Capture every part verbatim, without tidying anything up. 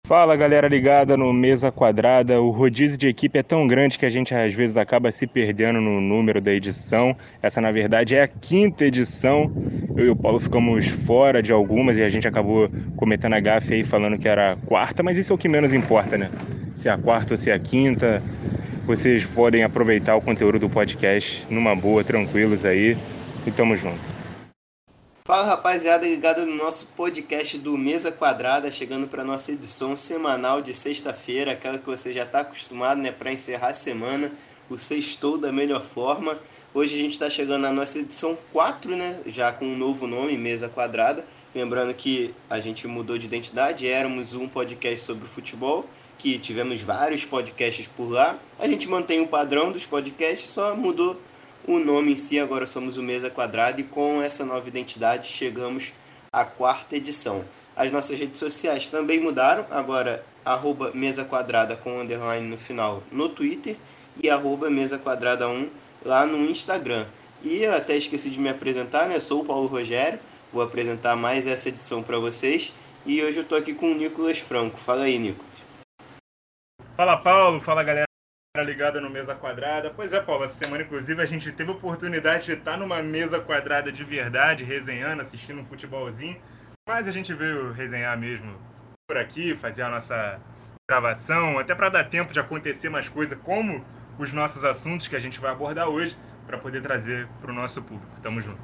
Fala galera ligada no Mesa Quadrada. O rodízio de equipe é tão grande que a gente às vezes acaba se perdendo no número da edição. Essa na verdade é a quinta edição. Eu e o Paulo ficamos fora de algumas e a gente acabou cometendo a gafe aí falando que era a quarta, mas isso é o que menos importa, né? Se é a quarta ou se é a quinta. Vocês podem aproveitar o conteúdo do podcast numa boa, tranquilos aí. E tamo junto. Fala rapaziada, ligado no nosso podcast do Mesa Quadrada, chegando para nossa edição semanal de sexta-feira, aquela que você já está acostumado, né, para encerrar a semana, o sextou da melhor forma. Hoje a gente está chegando na nossa edição quatro, né, já com um novo nome, Mesa Quadrada. Lembrando que a gente mudou de identidade, éramos um podcast sobre futebol, que tivemos vários podcasts por lá. A gente mantém o padrão dos podcasts, só mudou o nome em si. Agora somos o Mesa Quadrada e com essa nova identidade chegamos à quarta edição. As nossas redes sociais também mudaram, agora arroba Mesa Quadrada com underline no final no Twitter e arroba Mesa Quadrada um lá no Instagram. E eu até esqueci de me apresentar, né? Sou o Paulo Rogério, vou apresentar mais essa edição para vocês e hoje eu tô aqui com o Nicolas Franco. Fala aí, Nico. Fala Paulo, fala galera ligada no Mesa Quadrada. Pois é, Paulo, essa semana inclusive a gente teve a oportunidade de estar numa mesa quadrada de verdade, resenhando, assistindo um futebolzinho, mas a gente veio resenhar mesmo por aqui, fazer a nossa gravação, até para dar tempo de acontecer mais coisas, como os nossos assuntos que a gente vai abordar hoje, para poder trazer para o nosso público. Tamo junto.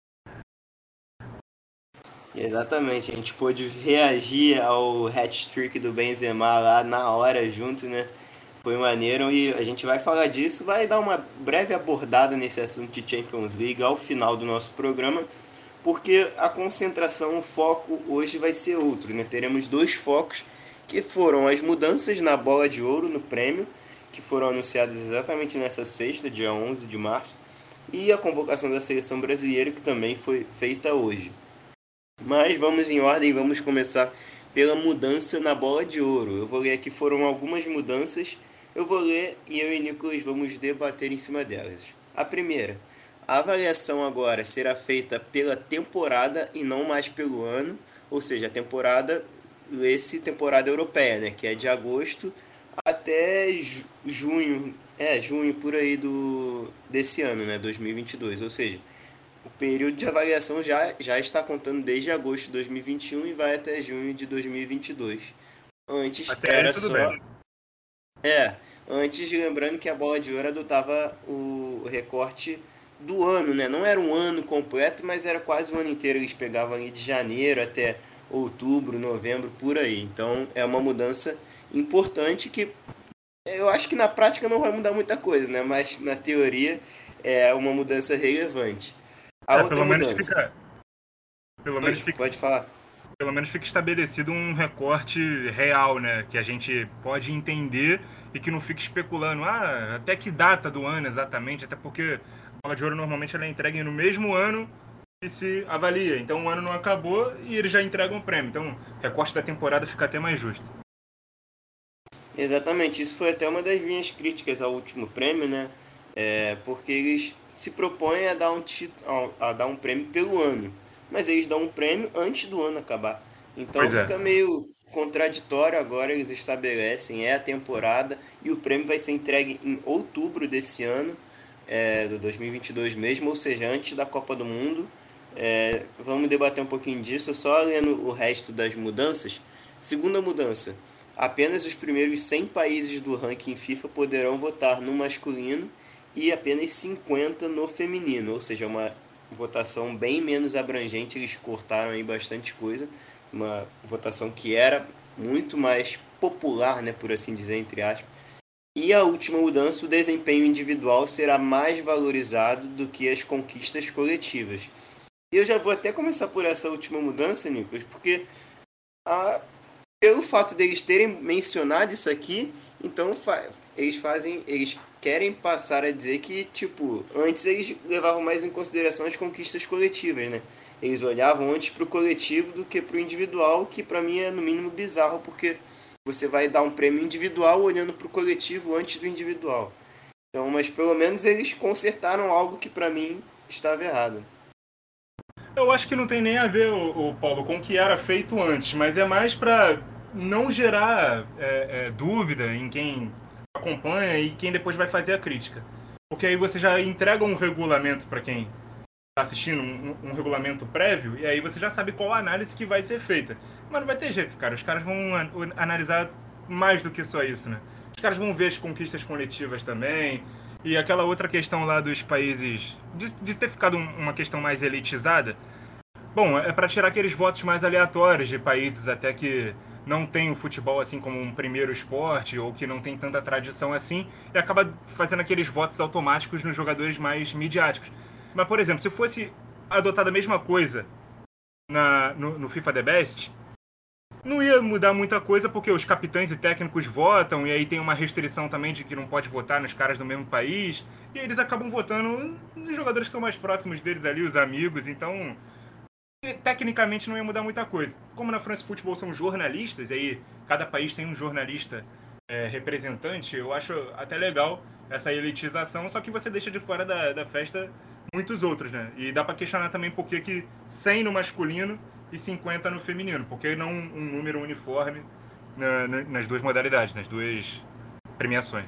Exatamente, a gente pôde reagir ao hat-trick do Benzema lá na hora junto, né? Foi maneiro e a gente vai falar disso, vai dar uma breve abordada nesse assunto de Champions League ao final do nosso programa, porque a concentração, o foco hoje vai ser outro, né? Teremos dois focos que foram as mudanças na bola de ouro no prêmio, que foram anunciadas exatamente nessa sexta, dia onze de março, e a convocação da seleção brasileira, que também foi feita hoje. Mas vamos em ordem, vamos começar pela mudança na bola de ouro. Eu vou ler aqui, foram algumas mudanças. Eu vou ler e eu e Nicolas vamos debater em cima delas. A primeira, a avaliação agora será feita pela temporada e não mais pelo ano, ou seja, a temporada, esse temporada europeia, né, que é de agosto até ju- junho, é, junho por aí do desse ano, né, dois mil e vinte e dois, ou seja, o período de avaliação já, já está contando desde agosto de dois mil e vinte e um e vai até junho de dois mil e vinte e dois. Antes Até aí era tudo só bem. é, antes lembrando que a bola de ouro adotava o recorte do ano, né? Não era um ano completo, mas era quase o ano inteiro. Eles pegavam ali de janeiro até outubro, novembro, por aí. Então é uma mudança importante que eu acho que na prática não vai mudar muita coisa, né? Mas na teoria é uma mudança relevante. A É, outra pelo menos mudança. fica, pelo menos Oi, fica pode falar. pelo menos fica estabelecido um recorte real, né? Que a gente pode entender e que não fique especulando, ah, até que data do ano exatamente, até porque a bola de ouro normalmente ela é entregue no mesmo ano que se avalia. Então o ano não acabou e eles já entregam o prêmio. Então o recorte da temporada fica até mais justo. Exatamente, isso foi até uma das minhas críticas ao último prêmio, né? É, porque eles se propõem a dar um título, a dar um prêmio pelo ano, mas eles dão um prêmio antes do ano acabar. Então Pois é. fica meio contraditório. Agora eles estabelecem é a temporada e o prêmio vai ser entregue em outubro desse ano, é, do dois mil e vinte e dois mesmo, ou seja, antes da Copa do Mundo. É, vamos debater um pouquinho disso, só lendo o resto das mudanças. Segunda mudança: apenas os primeiros cem países do ranking FIFA poderão votar no masculino e apenas cinquenta no feminino, ou seja, uma votação bem menos abrangente. Eles cortaram aí bastante coisa, uma votação que era muito mais popular, né, por assim dizer, entre aspas. E a última mudança: o desempenho individual será mais valorizado do que as conquistas coletivas. E eu já vou até começar por essa última mudança, Nicolas, porque a, pelo fato deles terem mencionado isso aqui, então fa eles fazem, eles querem passar a dizer que, tipo, antes eles levavam mais em consideração as conquistas coletivas, né? Eles olhavam antes pro coletivo do que pro individual, que pra mim é no mínimo bizarro, porque você vai dar um prêmio individual olhando pro coletivo antes do individual. Então, mas pelo menos eles consertaram algo que pra mim estava errado. Eu acho que não tem nem a ver, o, Paulo, com o que era feito antes, mas é mais para não gerar é, é, dúvida em quem acompanha e quem depois vai fazer a crítica. Porque aí você já entrega um regulamento para quem está assistindo, um, um regulamento prévio, e aí você já sabe qual a análise que vai ser feita. Mas não vai ter jeito, cara. Os caras vão an- analisar mais do que só isso, né? Os caras vão ver as conquistas coletivas também, e aquela outra questão lá dos países, de, de ter ficado um- uma questão mais elitizada. Bom, é para tirar aqueles votos mais aleatórios de países até que não tem o futebol assim como um primeiro esporte ou que não tem tanta tradição assim e acaba fazendo aqueles votos automáticos nos jogadores mais midiáticos. Mas, por exemplo, se fosse adotada a mesma coisa na, no, no FIFA The Best, não ia mudar muita coisa porque os capitães e técnicos votam e aí tem uma restrição também de que não pode votar nos caras do mesmo país e aí eles acabam votando nos jogadores que são mais próximos deles ali, os amigos, então tecnicamente não ia mudar muita coisa. Como na France Football são jornalistas, e aí cada país tem um jornalista é, representante, eu acho até legal essa elitização, só que você deixa de fora da, da festa muitos outros, né? E dá pra questionar também por que que cem no masculino e cinquenta no feminino, porque não um número uniforme na, na, nas duas modalidades, nas duas premiações.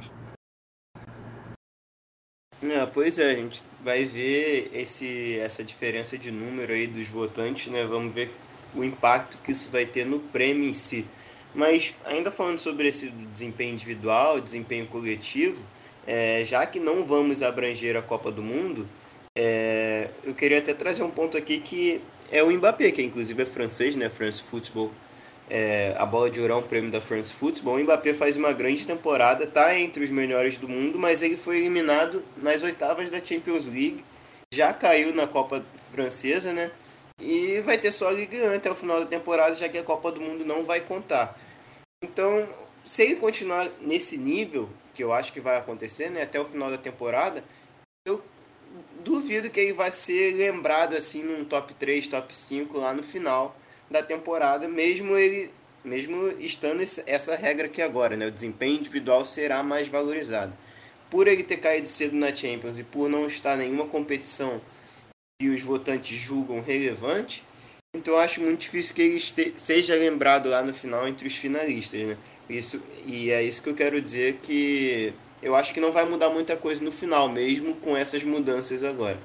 É, pois é, a gente vai ver esse, essa diferença de número aí dos votantes, né? Vamos ver o impacto que isso vai ter no prêmio em si. Mas ainda falando sobre esse desempenho individual, desempenho coletivo, é, já que não vamos abranger a Copa do Mundo, é, eu queria até trazer um ponto aqui que é o Mbappé, que inclusive é francês, né? France Football, é, a bola de ouro é um prêmio da France Football. O Mbappé faz uma grande temporada, está entre os melhores do mundo, mas ele foi eliminado nas oitavas da Champions League, já caiu na Copa Francesa, né? E vai ter só a Ligue um até o final da temporada, já que a Copa do Mundo não vai contar. Então, se ele continuar nesse nível, que eu acho que vai acontecer, né, até o final da temporada, eu duvido que ele vai ser lembrado assim num top três, top cinco lá no final da temporada, mesmo ele mesmo estando essa regra aqui agora, né? O desempenho individual será mais valorizado. Por ele ter caído cedo na Champions e por não estar em nenhuma competição que os votantes julgam relevante, então eu acho muito difícil que ele este, seja lembrado lá no final entre os finalistas, né? Isso, e é isso que eu quero dizer, que eu acho que não vai mudar muita coisa no final, mesmo com essas mudanças agora.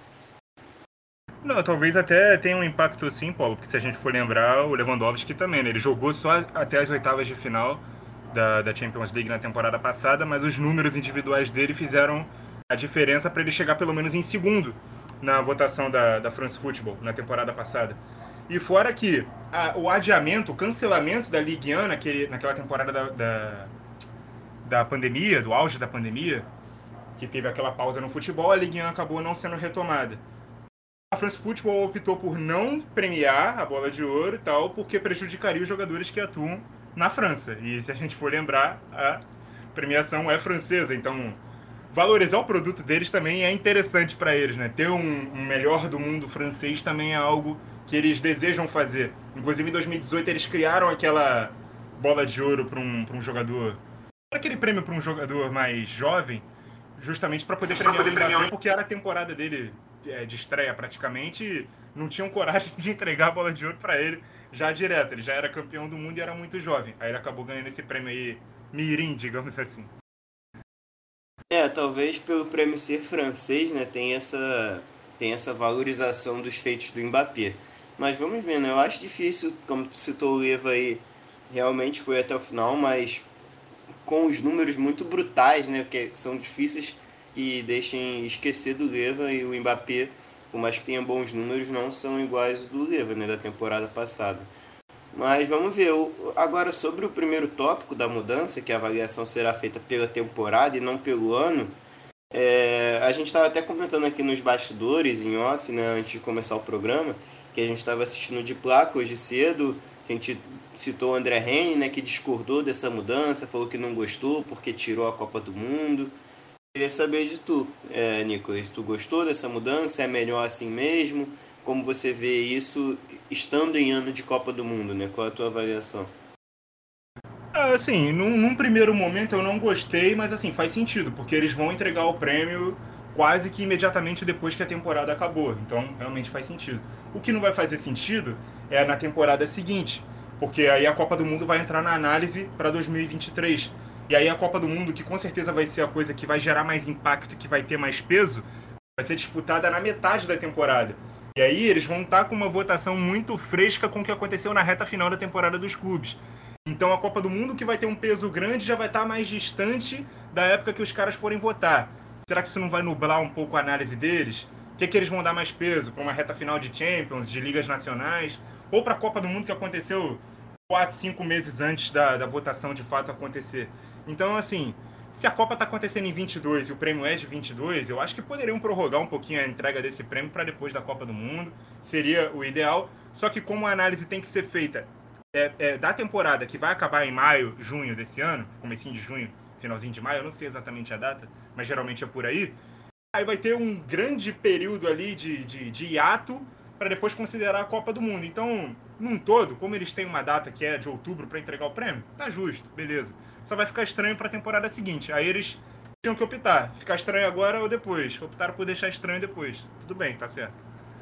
Não, talvez até tenha um impacto sim, Paulo, porque se a gente for lembrar, o Lewandowski também, né? Ele jogou só até as oitavas de final da, da Champions League na temporada passada, mas os números individuais dele fizeram a diferença para ele chegar pelo menos em segundo na votação da, da France Football na temporada passada. E fora que a, o adiamento, o cancelamento da Ligue um naquele, naquela temporada da, da, da pandemia, do auge da pandemia, que teve aquela pausa no futebol, a Ligue um acabou não sendo retomada. A France Football optou por não premiar a bola de ouro e tal, porque prejudicaria os jogadores que atuam na França. E se a gente for lembrar, a premiação é francesa, então valorizar o produto deles também é interessante para eles, né? Ter um, um melhor do mundo francês também é algo que eles desejam fazer. Inclusive em dois mil e dezoito eles criaram aquela bola de ouro para um, para um jogador, aquele prêmio para um jogador mais jovem, justamente para poder premiar o Mbappé, porque era a temporada dele é, de estreia praticamente, e não tinham coragem de entregar a bola de ouro para ele já direto. Ele já era campeão do mundo e era muito jovem. Aí ele acabou ganhando esse prêmio aí, mirim, digamos assim. É, talvez pelo prêmio ser francês, né, tem essa, tem essa valorização dos feitos do Mbappé. Mas vamos ver, né? Eu acho difícil, como tu citou o Leva aí, realmente foi até o final, mas com os números muito brutais, né, que são difíceis que deixem esquecer do Leva, e o Mbappé, por mais que tenha bons números, não são iguais do Leva, né, da temporada passada. Mas vamos ver. Agora, sobre o primeiro tópico da mudança, que a avaliação será feita pela temporada e não pelo ano, é, a gente estava até comentando aqui nos bastidores, em off, né, antes de começar o programa, que a gente estava assistindo de placa hoje cedo. A gente citou o André Henry, né, que discordou dessa mudança, falou que não gostou porque tirou a Copa do Mundo. Queria saber de tu, é, Nicolas, tu gostou dessa mudança? É melhor assim mesmo? Como você vê isso estando em ano de Copa do Mundo, né? Qual é a tua avaliação? Ah, assim, num, num primeiro momento eu não gostei, mas assim, faz sentido, porque eles vão entregar o prêmio quase que imediatamente depois que a temporada acabou. Então, realmente faz sentido. O que não vai fazer sentido é na temporada seguinte, porque aí a Copa do Mundo vai entrar na análise para dois mil e vinte e três. E aí a Copa do Mundo, que com certeza vai ser a coisa que vai gerar mais impacto, que vai ter mais peso, vai ser disputada na metade da temporada. E aí eles vão estar com uma votação muito fresca com o que aconteceu na reta final da temporada dos clubes. Então a Copa do Mundo, que vai ter um peso grande, já vai estar mais distante da época que os caras forem votar. Será que isso não vai nublar um pouco a análise deles? O que, é que eles vão dar mais peso? Para uma reta final de Champions, de ligas nacionais? Ou para a Copa do Mundo, que aconteceu quatro, cinco meses antes da, da votação de fato acontecer? Então, assim, se a Copa está acontecendo em vinte e dois e o prêmio é de vinte e dois, eu acho que poderiam prorrogar um pouquinho a entrega desse prêmio para depois da Copa do Mundo. Seria o ideal. Só que como a análise tem que ser feita é, é, da temporada, que vai acabar em maio, junho desse ano, comecinho de junho, finalzinho de maio, eu não sei exatamente a data, mas geralmente é por aí, aí vai ter um grande período ali de, de, de hiato para depois considerar a Copa do Mundo. Então, num todo, como eles têm uma data que é de outubro para entregar o prêmio, tá justo, beleza. Só vai ficar estranho para a temporada seguinte. Aí eles tinham que optar, ficar estranho agora ou depois. Optaram por deixar estranho depois. Tudo bem, tá certo.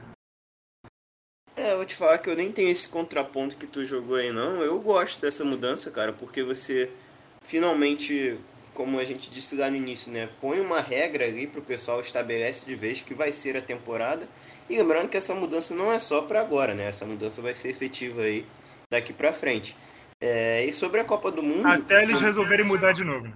É, eu vou te falar que eu nem tenho esse contraponto que tu jogou aí, não. Eu gosto dessa mudança, cara, porque você finalmente, como a gente disse lá no início, né, põe uma regra ali pro pessoal, estabelece de vez que vai ser a temporada. E lembrando que essa mudança não é só para agora, né? Essa mudança vai ser efetiva aí daqui para frente. É, e sobre a Copa do Mundo, Até eles resolverem mudar de novo.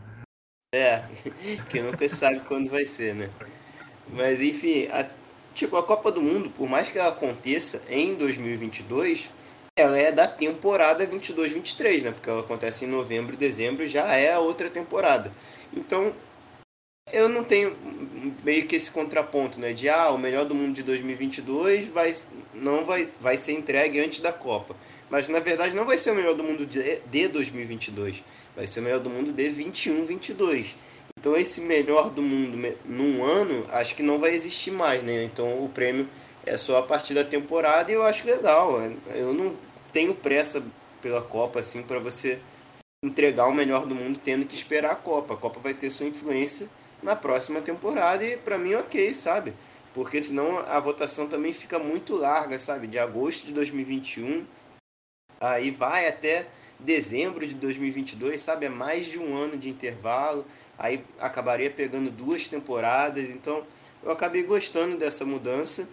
é, que nunca se sabe quando vai ser, né? Mas enfim, a, tipo, a Copa do Mundo, por mais que ela aconteça em dois mil e vinte e dois, ela é da temporada vinte e dois vinte e três, né? Porque ela acontece em novembro e dezembro, já é a outra temporada. Então, eu não tenho meio que esse contraponto, né? De, ah, o melhor do mundo de dois mil e vinte e dois vai, não vai, vai ser entregue antes da Copa. Mas, na verdade, não vai ser o melhor do mundo de, de dois mil e vinte e dois. Vai ser o melhor do mundo de vinte e um vinte e dois. Então, esse melhor do mundo num ano, acho que não vai existir mais, né? Então, o prêmio é só a partir da temporada e eu acho legal. Eu não tenho pressa pela Copa, assim, para você entregar o melhor do mundo tendo que esperar a Copa. A Copa vai ter sua influência na próxima temporada e para mim ok, sabe? Porque senão a votação também fica muito larga, sabe? De agosto de dois mil e vinte e um, aí vai até dezembro de dois mil e vinte e dois, sabe? É mais de um ano de intervalo, aí acabaria pegando duas temporadas, então eu acabei gostando dessa mudança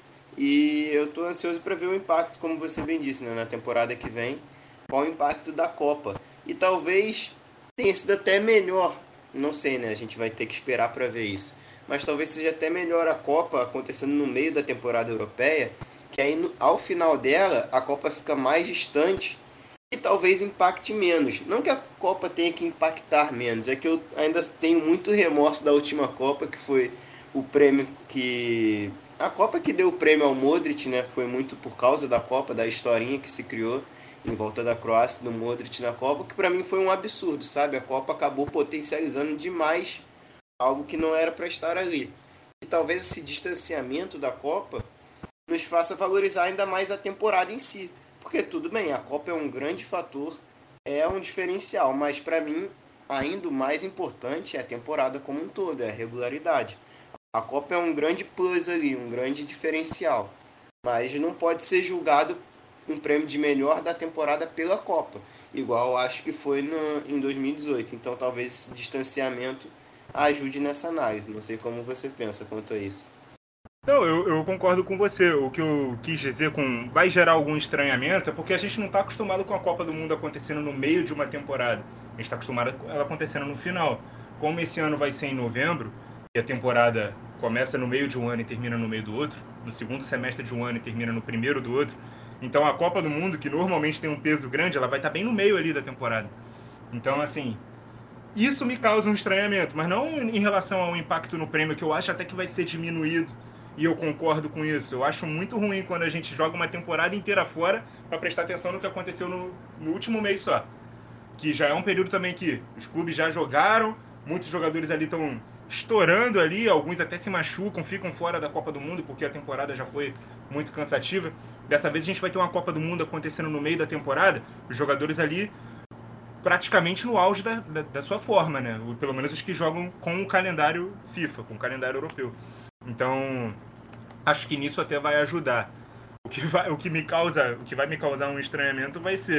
e eu tô ansioso para ver o impacto, como você bem disse, né? Na temporada que vem, qual o impacto da Copa. E talvez tenha sido até melhor, não sei, né? A gente vai ter que esperar para ver isso. Mas talvez seja até melhor a Copa acontecendo no meio da temporada europeia, que aí no, ao final dela a Copa fica mais distante e talvez impacte menos. Não que a Copa tenha que impactar menos, é que eu ainda tenho muito remorso da última Copa, que foi o prêmio que... A Copa que deu o prêmio ao Modric, né? Foi muito por causa da Copa, da historinha que se criou em volta da Croácia, do Modric na Copa, que pra mim foi um absurdo, sabe? A Copa acabou potencializando demais algo que não era para estar ali. E talvez esse distanciamento da Copa nos faça valorizar ainda mais a temporada em si. Porque tudo bem, a Copa é um grande fator, é um diferencial, mas para mim ainda o mais importante é a temporada como um todo, é a regularidade. A Copa é um grande plus ali, um grande diferencial, mas não pode ser julgado um prêmio de melhor da temporada pela Copa, igual acho que foi no, em dois mil e dezoito. Então talvez esse distanciamento ajude nessa análise. Não sei como você pensa quanto a isso. Não, eu, eu concordo com você. O que eu quis dizer com vai gerar algum estranhamento é porque a gente não está acostumado com a Copa do Mundo acontecendo no meio de uma temporada. A gente está acostumado com ela acontecendo no final. Como esse ano vai ser em novembro, e a temporada começa no meio de um ano e termina no meio do outro, no segundo semestre de um ano e termina no primeiro do outro, então a Copa do Mundo, que normalmente tem um peso grande, ela vai estar bem no meio ali da temporada. Então, assim, isso me causa um estranhamento, mas não em relação ao impacto no prêmio, que eu acho até que vai ser diminuído, e eu concordo com isso. Eu acho muito ruim quando a gente joga uma temporada inteira fora para prestar atenção no que aconteceu no, no último mês só. Que já é um período também que os clubes já jogaram, muitos jogadores ali estão estourando ali, alguns até se machucam, ficam fora da Copa do Mundo porque a temporada já foi muito cansativa. Dessa vez a gente vai ter uma Copa do Mundo acontecendo no meio da temporada, os jogadores ali praticamente no auge da, da, da sua forma, né? Pelo menos os que jogam com o calendário FIFA, com o calendário europeu. Então, acho que nisso até vai ajudar. O que vai, o que me causa, o que vai me causar um estranhamento vai ser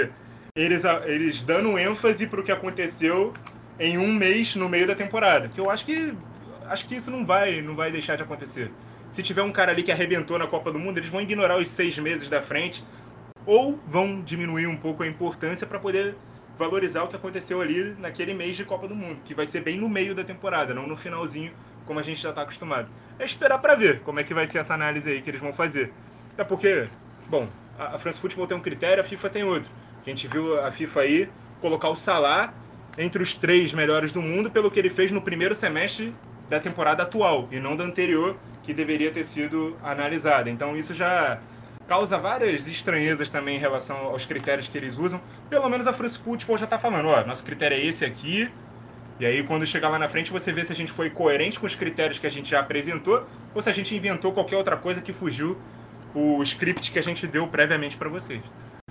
eles, eles dando ênfase pro que aconteceu em um mês no meio da temporada. Que eu acho que acho que isso não vai, não vai deixar de acontecer. Se tiver um cara ali que arrebentou na Copa do Mundo, eles vão ignorar os seis meses da frente ou vão diminuir um pouco a importância para poder valorizar o que aconteceu ali naquele mês de Copa do Mundo, que vai ser bem no meio da temporada, não no finalzinho, como a gente já está acostumado. É esperar para ver como é que vai ser essa análise aí que eles vão fazer. Até porque, bom, a France Football tem um critério, a FIFA tem outro. A gente viu a FIFA aí colocar o Salah entre os três melhores do mundo pelo que ele fez no primeiro semestre da temporada atual, e não da anterior, que deveria ter sido analisada. Então isso já causa várias estranhezas também em relação aos critérios que eles usam. Pelo menos a France Football já está falando, ó, nosso critério é esse aqui, e aí quando chegar lá na frente você vê se a gente foi coerente com os critérios que a gente já apresentou, ou se a gente inventou qualquer outra coisa que fugiu o script que a gente deu previamente para vocês.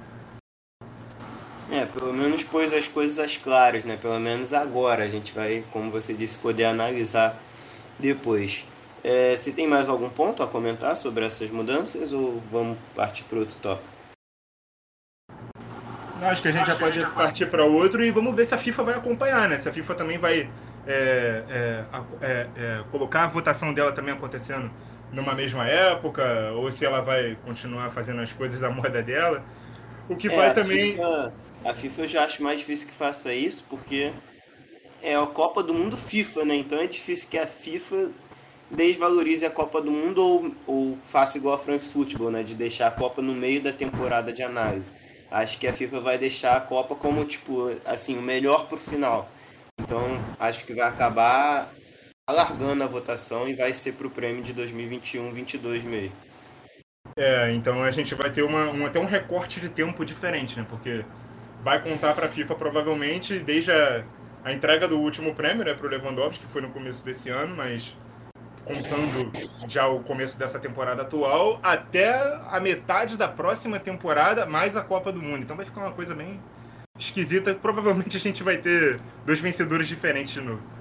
É, pelo menos pôs as coisas às claras, né? Pelo menos agora a gente vai, como você disse, poder analisar depois. É, se tem mais algum ponto a comentar sobre essas mudanças ou vamos partir para outro tópico? Acho que a gente já pode partir para outro e vamos ver se a FIFA vai acompanhar, né? Se a FIFA também vai é, é, é, é, colocar a votação dela também acontecendo numa mesma época, ou se ela vai continuar fazendo as coisas da moda dela. O que É, vai a também... FIFA, a FIFA eu já acho mais difícil que faça isso, porque é a Copa do Mundo FIFA, né? Então é difícil que a FIFA desvalorize a Copa do Mundo ou, ou faça igual a France Football, né? De deixar a Copa no meio da temporada de análise. Acho que a FIFA vai deixar a Copa como, tipo, assim, o melhor pro final. Então, acho que vai acabar alargando a votação e vai ser pro prêmio de dois mil e vinte e um, vinte e dois mesmo. É, então a gente vai ter uma, um, até um recorte de tempo diferente, né? Porque vai contar para a FIFA provavelmente desde a, a entrega do último prêmio, né, para o Lewandowski, que foi no começo desse ano, mas contando já o começo dessa temporada atual, até a metade da próxima temporada, mais a Copa do Mundo. Então vai ficar uma coisa bem esquisita. Provavelmente a gente vai ter dois vencedores diferentes de novo.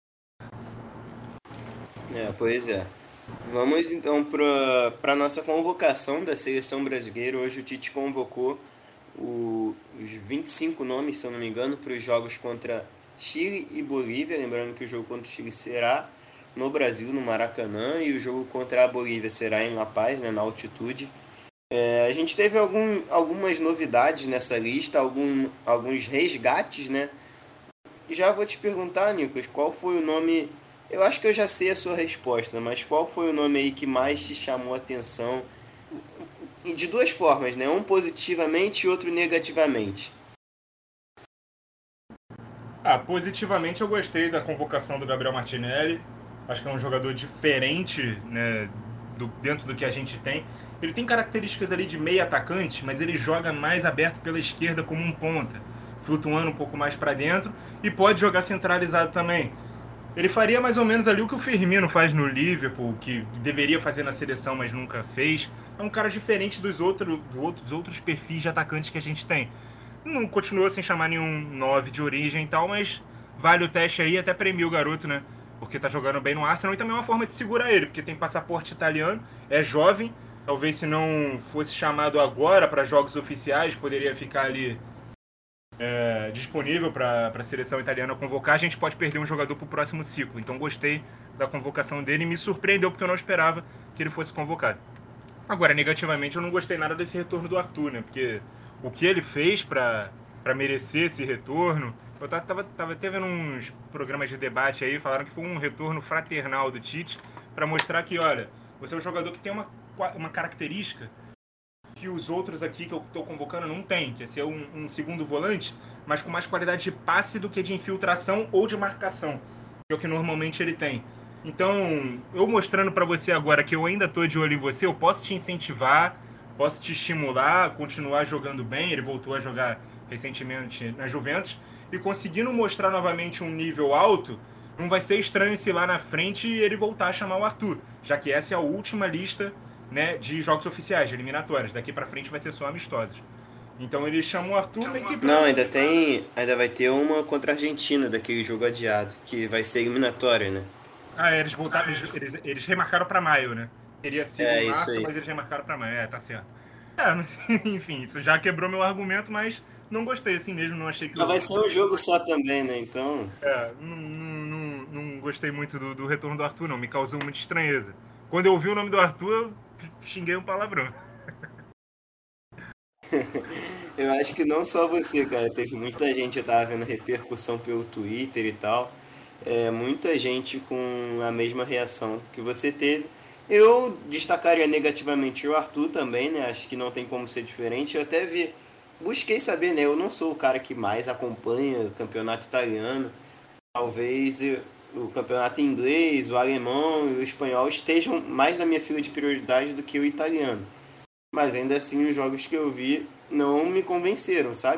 É, pois é. Vamos então para a nossa convocação da seleção brasileira. Hoje o Tite convocou o, os vinte e cinco nomes, se eu não me engano, para os jogos contra Chile e Bolívia. Lembrando que o jogo contra o Chile será no Brasil, no Maracanã, e o jogo contra a Bolívia será em La Paz, né, na altitude. É, a gente teve algum, algumas novidades nessa lista, algum, alguns resgates, né? Já vou te perguntar, Nicolas, qual foi o nome. Eu acho que eu já sei a sua resposta, mas qual foi o nome aí que mais te chamou a atenção? De duas formas, né? Um positivamente e outro negativamente. Ah, positivamente eu gostei da convocação do Gabriel Martinelli. Acho que é um jogador diferente, né, do, dentro do que a gente tem. Ele tem características ali de meio atacante, mas ele joga mais aberto pela esquerda como um ponta, flutuando um pouco mais para dentro, e pode jogar centralizado também. Ele faria mais ou menos ali o que o Firmino faz no Liverpool, que deveria fazer na seleção, mas nunca fez. É um cara diferente dos outros, dos outros perfis de atacantes que a gente tem. Não continuou sem chamar nenhum nove de origem e tal, mas vale o teste aí, até premia o garoto, né? Porque tá jogando bem no Arsenal e também é uma forma de segurar ele, porque tem passaporte italiano, é jovem, talvez se não fosse chamado agora para jogos oficiais, poderia ficar ali é, disponível para a seleção italiana convocar, a gente pode perder um jogador para o próximo ciclo. Então gostei da convocação dele e me surpreendeu porque eu não esperava que ele fosse convocado. Agora, negativamente, eu não gostei nada desse retorno do Arthur, né? Porque o que ele fez para merecer esse retorno... Eu tava, tava até vendo uns programas de debate aí, falaram que foi um retorno fraternal do Tite para mostrar que, olha, você é um jogador que tem uma, uma característica que os outros aqui que eu estou convocando não tem, que é ser um, um segundo volante, mas com mais qualidade de passe do que de infiltração ou de marcação, que é o que normalmente ele tem. Então, eu mostrando para você agora que eu ainda estou de olho em você, eu posso te incentivar, posso te estimular a continuar jogando bem. Ele voltou a jogar recentemente na Juventus, e conseguindo mostrar novamente um nível alto, não vai ser estranho se lá na frente ele voltar a chamar o Arthur, já que essa é a última lista, né, de jogos oficiais, de eliminatórias. Daqui para frente vai ser só amistosos. Então ele chama o Arthur meio que pra... Não, ainda tem. Ainda vai ter uma contra a Argentina daquele jogo adiado, que vai ser eliminatória, né? Ah, eles voltaram, eles, eles, eles remarcaram para maio, né? Teria sido É em isso março, aí. mas eles remarcaram para maio. É, tá certo. É, enfim, isso já quebrou meu argumento, mas não gostei assim mesmo, não achei que... Mas vai ser um jogo só também, né? Então... É, não, não, não, não gostei muito do, do retorno do Arthur, não. Me causou muita estranheza. Quando eu ouvi o nome do Arthur, eu xinguei um palavrão. Eu acho que não só você, cara. Teve muita gente, eu tava vendo repercussão pelo Twitter e tal. É, muita gente com a mesma reação que você teve. Eu destacaria negativamente o Arthur também, né? Acho que não tem como ser diferente. Eu até vi, busquei saber, né? Eu não sou o cara que mais acompanha o campeonato italiano. Talvez eu- o campeonato inglês, o alemão e o espanhol estejam mais na minha fila de prioridade do que o italiano. Mas ainda assim, os jogos que eu vi não me convenceram, sabe?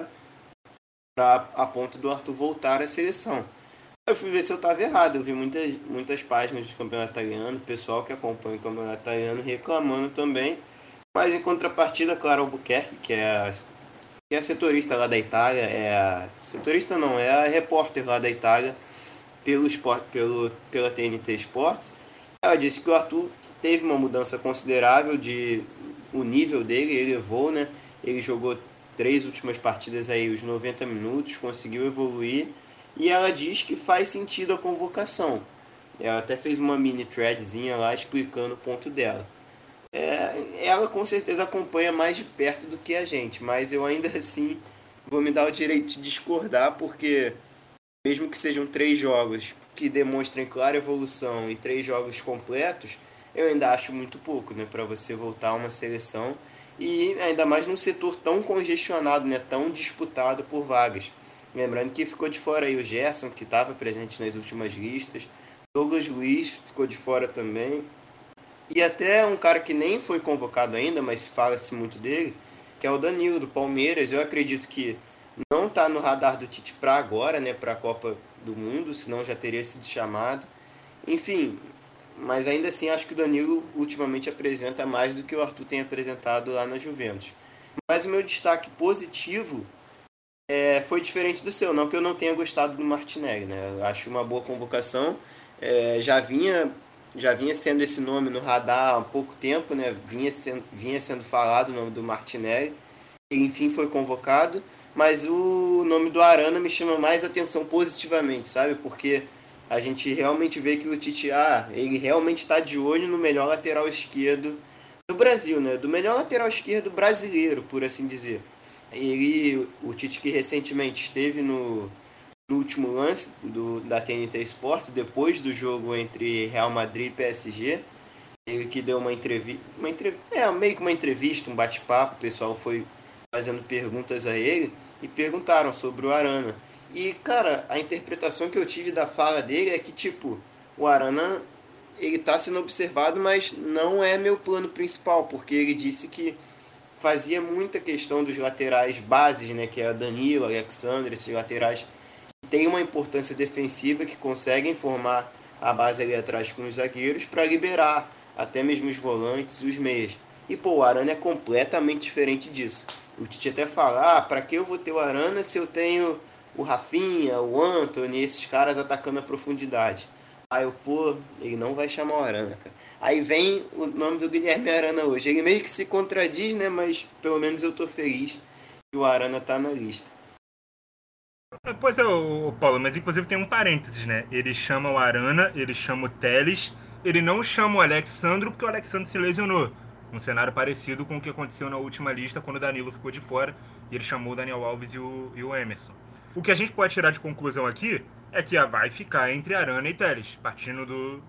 Pra, a ponto do Arthur voltar à seleção. Eu fui ver se eu estava errado. Eu vi muitas, muitas páginas do campeonato italiano, pessoal que acompanha o campeonato italiano reclamando também. Mas em contrapartida, Clara Albuquerque, que é a, que é a setorista lá da Itália, é a. Setorista não, é a repórter lá da Itália pelo, sport, pelo, pela T N T Sports. Ela disse que o Arthur teve uma mudança considerável de o nível dele, ele elevou, né? Ele jogou três últimas partidas aí, os noventa minutos, conseguiu evoluir. E ela diz que faz sentido a convocação. Ela até fez uma mini threadzinha lá explicando o ponto dela. É, ela com certeza acompanha mais de perto do que a gente, mas eu ainda assim vou me dar o direito de discordar, porque mesmo que sejam três jogos que demonstrem clara evolução e três jogos completos, eu ainda acho muito pouco, né, para você voltar a uma seleção e ainda mais num setor tão congestionado, né, tão disputado por vagas. Lembrando que ficou de fora aí o Gerson, que estava presente nas últimas listas, Douglas Luiz ficou de fora também, e até um cara que nem foi convocado ainda, mas fala-se muito dele, que é o Danilo do Palmeiras. Eu acredito que não está no radar do Tite para agora, né, para a Copa do Mundo, senão já teria sido chamado. Enfim, mas ainda assim acho que o Danilo ultimamente apresenta mais do que o Arthur tem apresentado lá na Juventus. Mas o meu destaque positivo é, foi diferente do seu, não que eu não tenha gostado do Martinelli, né? Eu acho uma boa convocação. É, já vinha já vinha sendo esse nome no radar há pouco tempo, né? Vinha sendo, vinha sendo falado o nome do Martinelli. E, enfim, foi convocado. Mas o nome do Arana me chama mais atenção positivamente, sabe? Porque a gente realmente vê que o Tite, ah, ele realmente está de olho no melhor lateral esquerdo do Brasil, né? Do melhor lateral esquerdo brasileiro, por assim dizer. Ele, o Tite que recentemente esteve no, no último lance do, da T N T Sports, depois do jogo entre Real Madrid e P S G, ele que deu uma entrevista, uma entrev é, meio que uma entrevista, um bate-papo, o pessoal foi fazendo perguntas a ele e perguntaram sobre o Arana. E, cara, a interpretação que eu tive da fala dele é que, tipo, o Arana, ele tá sendo observado, mas não é meu plano principal, porque ele disse que fazia muita questão dos laterais bases, né, que é a Danilo, Alexandre, esses laterais que têm uma importância defensiva, que conseguem formar a base ali atrás com os zagueiros para liberar até mesmo os volantes, os meias. E pô, o Arana é completamente diferente disso. O Tite até fala, ah, para que eu vou ter o Arana se eu tenho o Rafinha, o Antony, esses caras atacando a profundidade. Aí eu, pô, ele não vai chamar o Arana, cara. Aí vem o nome do Guilherme Arana hoje. Ele meio que se contradiz, né? Mas pelo menos eu tô feliz que o Arana tá na lista. Pois é, o Paulo, mas inclusive tem um parênteses, né? Ele chama o Arana, ele chama o Telles, ele não chama o Alexandro porque o Alexandro se lesionou. Um cenário parecido com o que aconteceu na última lista quando o Danilo ficou de fora e ele chamou o Daniel Alves e o, e o Emerson. O que a gente pode tirar de conclusão aqui é que vai ficar entre Arana e Telles, partindo do,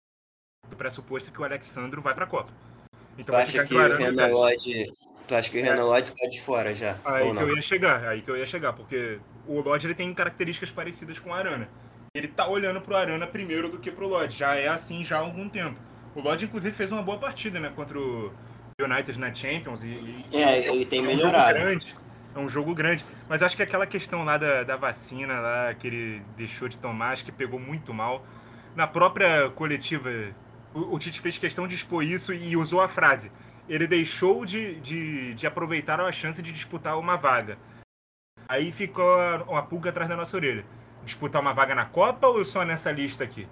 do pressuposto que o Alexandro vai para a Copa. Tu Então vai acha ficar entre o que o Arana e o Renan Telles. Lodge, tu acha que o Renan É, Lodge tá de fora já, aí ou que eu não? ia chegar, aí que eu ia chegar, porque o Lodge ele tem características parecidas com o Arana. Ele tá olhando pro Arana primeiro do que pro Lodge, já é assim já há algum tempo. O Lodge inclusive fez uma boa partida, né, contra o United na Champions e, e É, é, um, ele tem é um jogo melhorado. grande, é um jogo grande. Mas acho que aquela questão lá da, da vacina lá que ele deixou de tomar, acho que pegou muito mal. Na própria coletiva, o, o Tite fez questão de expor isso e usou a frase: ele deixou de, de, de aproveitar a chance de disputar uma vaga. Aí ficou uma pulga atrás da nossa orelha. Disputar uma vaga na Copa ou só nessa lista aqui?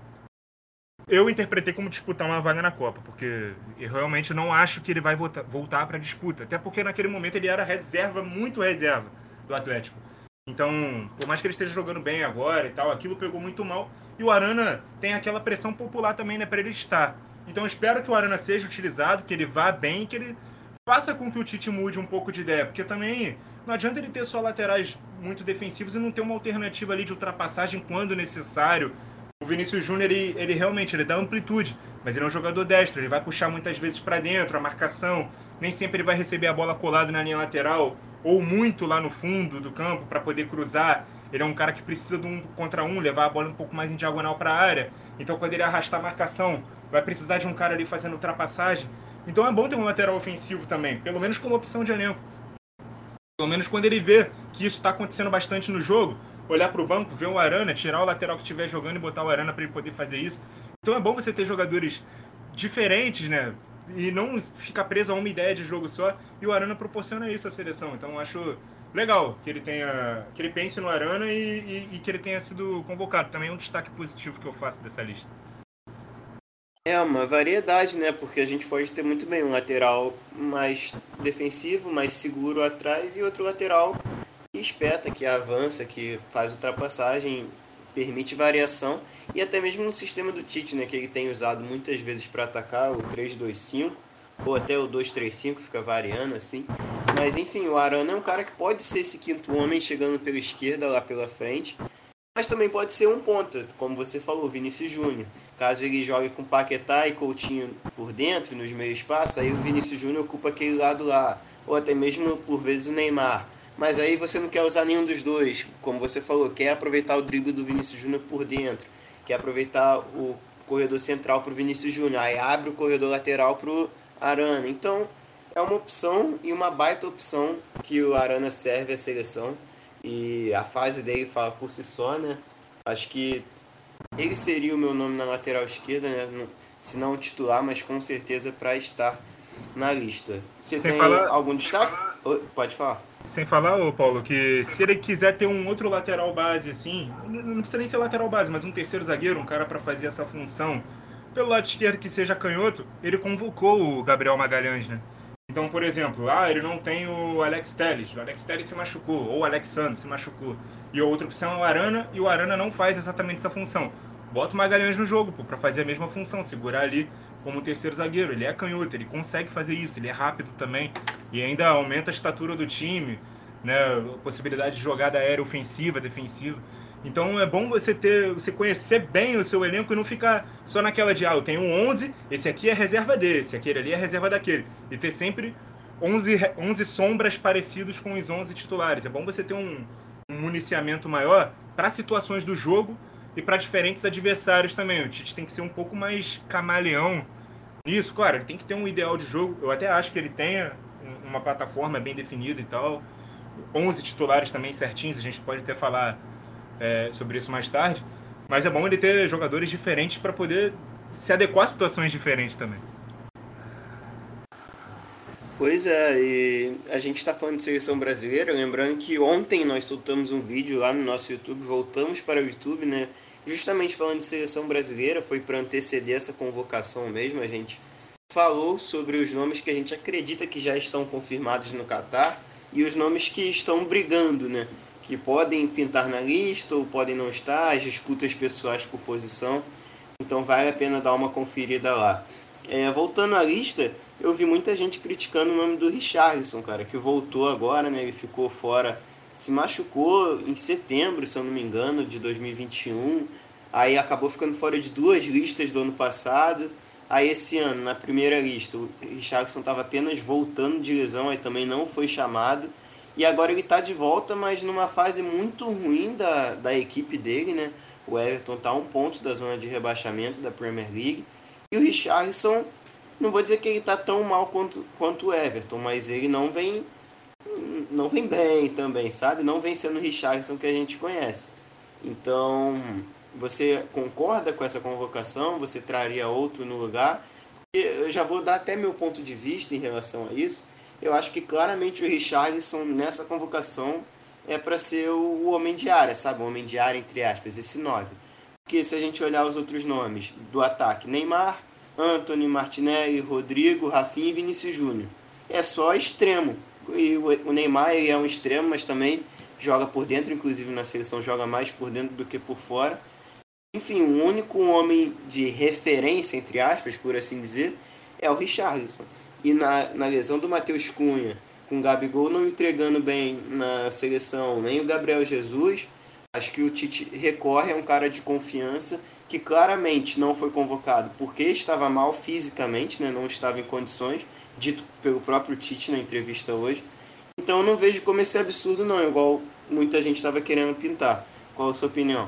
Eu interpretei como disputar uma vaga na Copa, porque eu realmente não acho que ele vai voltar, voltar para a disputa. Até porque naquele momento ele era reserva, muito reserva. do Atlético. Então, por mais que ele esteja jogando bem agora e tal, aquilo pegou muito mal. E o Arana tem aquela pressão popular também, né, para ele estar. Então, eu espero que o Arana seja utilizado, que ele vá bem, que ele faça com que o Tite mude um pouco de ideia. Porque também não adianta ele ter só laterais muito defensivos e não ter uma alternativa ali de ultrapassagem quando necessário. O Vinícius Júnior, ele, ele realmente ele dá amplitude, mas ele é um jogador destro, ele vai puxar muitas vezes para dentro, a marcação, nem sempre ele vai receber a bola colada na linha lateral, ou muito lá no fundo do campo para poder cruzar. Ele é um cara que precisa de um contra um, levar a bola um pouco mais em diagonal para a área. Então, quando ele arrastar a marcação, vai precisar de um cara ali fazendo ultrapassagem. Então, é bom ter um lateral ofensivo também, pelo menos como opção de elenco. Pelo menos quando ele vê que isso está acontecendo bastante no jogo, olhar para o banco, ver o Arana, tirar o lateral que estiver jogando e botar o Arana para ele poder fazer isso. Então, é bom você ter jogadores diferentes, né? E não ficar preso a uma ideia de jogo só. E o Arana proporciona isso à seleção. Então, eu acho legal que ele tenha, que ele pense no Arana e, e, e que ele tenha sido convocado. Também é um destaque positivo que eu faço dessa lista. É uma variedade, né? Porque a gente pode ter muito bem um lateral mais defensivo, mais seguro atrás, e outro lateral que espeta, que avança, que faz ultrapassagem, permite variação, e até mesmo no sistema do Tite, né? Que ele tem usado muitas vezes para atacar, o três dois cinco, ou até o dois três cinco, fica variando assim. Mas enfim, o Arana é um cara que pode ser esse quinto homem chegando pela esquerda, lá pela frente, mas também pode ser um ponta, como você falou, Vinícius Júnior. Caso ele jogue com Paquetá e Coutinho por dentro, nos meios espaços, aí o Vinícius Júnior ocupa aquele lado lá. Ou até mesmo, por vezes, o Neymar. Mas aí você não quer usar nenhum dos dois, como você falou, quer aproveitar o drible do Vinícius Júnior por dentro, quer aproveitar o corredor central para o Vinícius Júnior, aí abre o corredor lateral para o Arana. Então, é uma opção e uma baita opção que o Arana serve à seleção. E a fase dele fala por si só, né? Acho que ele seria o meu nome na lateral esquerda, né? Se não titular, mas com certeza para estar na lista. Você Sem tem falar, algum destaque? Pode falar. Sem falar, ô Paulo, que se ele quiser ter um outro lateral base, assim, não precisa nem ser lateral base, mas um terceiro zagueiro, um cara para fazer essa função, pelo lado esquerdo que seja canhoto, ele convocou o Gabriel Magalhães, né? Então, por exemplo, ah, ele não tem o Alex Telles, o Alex Telles se machucou, ou o Alexandre se machucou. E a outra opção é o Arana, e o Arana não faz exatamente essa função. Bota o Magalhães no jogo, pô, pra fazer a mesma função, segurar ali como terceiro zagueiro. Ele é canhoto, ele consegue fazer isso, ele é rápido também, e ainda aumenta a estatura do time, né, a possibilidade de jogada aérea ofensiva, defensiva. Então é bom você ter, você conhecer bem o seu elenco e não ficar só naquela de, ah, eu tenho um onze, esse aqui é reserva desse, aquele ali é reserva daquele. E ter sempre onze, onze sombras parecidos com os onze titulares. É bom você ter um, um municiamento maior para situações do jogo e para diferentes adversários também. O Tite tem que ser um pouco mais camaleão nisso. Claro, ele tem que ter um ideal de jogo. Eu até acho que ele tenha uma plataforma bem definida e tal. onze titulares também certinhos, a gente pode até falar É, sobre isso mais tarde, mas é bom ele ter jogadores diferentes para poder se adequar a situações diferentes também. Pois é, e a gente está falando de seleção brasileira, lembrando que ontem nós soltamos um vídeo lá no nosso YouTube, voltamos para o YouTube, né? Justamente falando de seleção brasileira, foi para anteceder essa convocação mesmo, a gente falou sobre os nomes que a gente acredita que já estão confirmados no Catar e os nomes que estão brigando, né? Que podem pintar na lista ou podem não estar, as disputas pessoais por posição, então vale a pena dar uma conferida lá. É, voltando à lista, eu vi muita gente criticando o nome do Richarlison, cara, que voltou agora, né? Ele ficou fora, se machucou em setembro, se eu não me engano, de dois mil e vinte e um, aí acabou ficando fora de duas listas do ano passado. Aí esse ano, na primeira lista, o Richarlison estava apenas voltando de lesão, aí também não foi chamado. E agora ele está de volta, mas numa fase muito ruim da, da equipe dele, né? O Everton está a um ponto da zona de rebaixamento da Premier League. E o Richarlison, não vou dizer que ele está tão mal quanto, quanto o Everton, mas ele não vem, não vem bem também, sabe? Não vem sendo o Richarlison que a gente conhece. Então, você concorda com essa convocação? Você traria outro no lugar? Eu já vou dar até meu ponto de vista em relação a isso. Eu acho que claramente o Richarlison nessa convocação é para ser o homem de área, sabe? O homem de área, entre aspas, esse nove. Porque se a gente olhar os outros nomes do ataque, Neymar, Antony, Martinelli, Rodrigo, Rafinha e Vinícius Júnior, é só extremo. E o Neymar ele é um extremo, mas também joga por dentro, inclusive na seleção joga mais por dentro do que por fora. Enfim, o único homem de referência, entre aspas, por assim dizer, é o Richarlison. E na, na lesão do Matheus Cunha, com o Gabigol não entregando bem na seleção, nem o Gabriel Jesus, acho que o Tite recorre a um cara de confiança que claramente não foi convocado porque estava mal fisicamente, né, não estava em condições, dito pelo próprio Tite na entrevista hoje. Então eu não vejo como esse absurdo não, igual muita gente estava querendo pintar. Qual a sua opinião?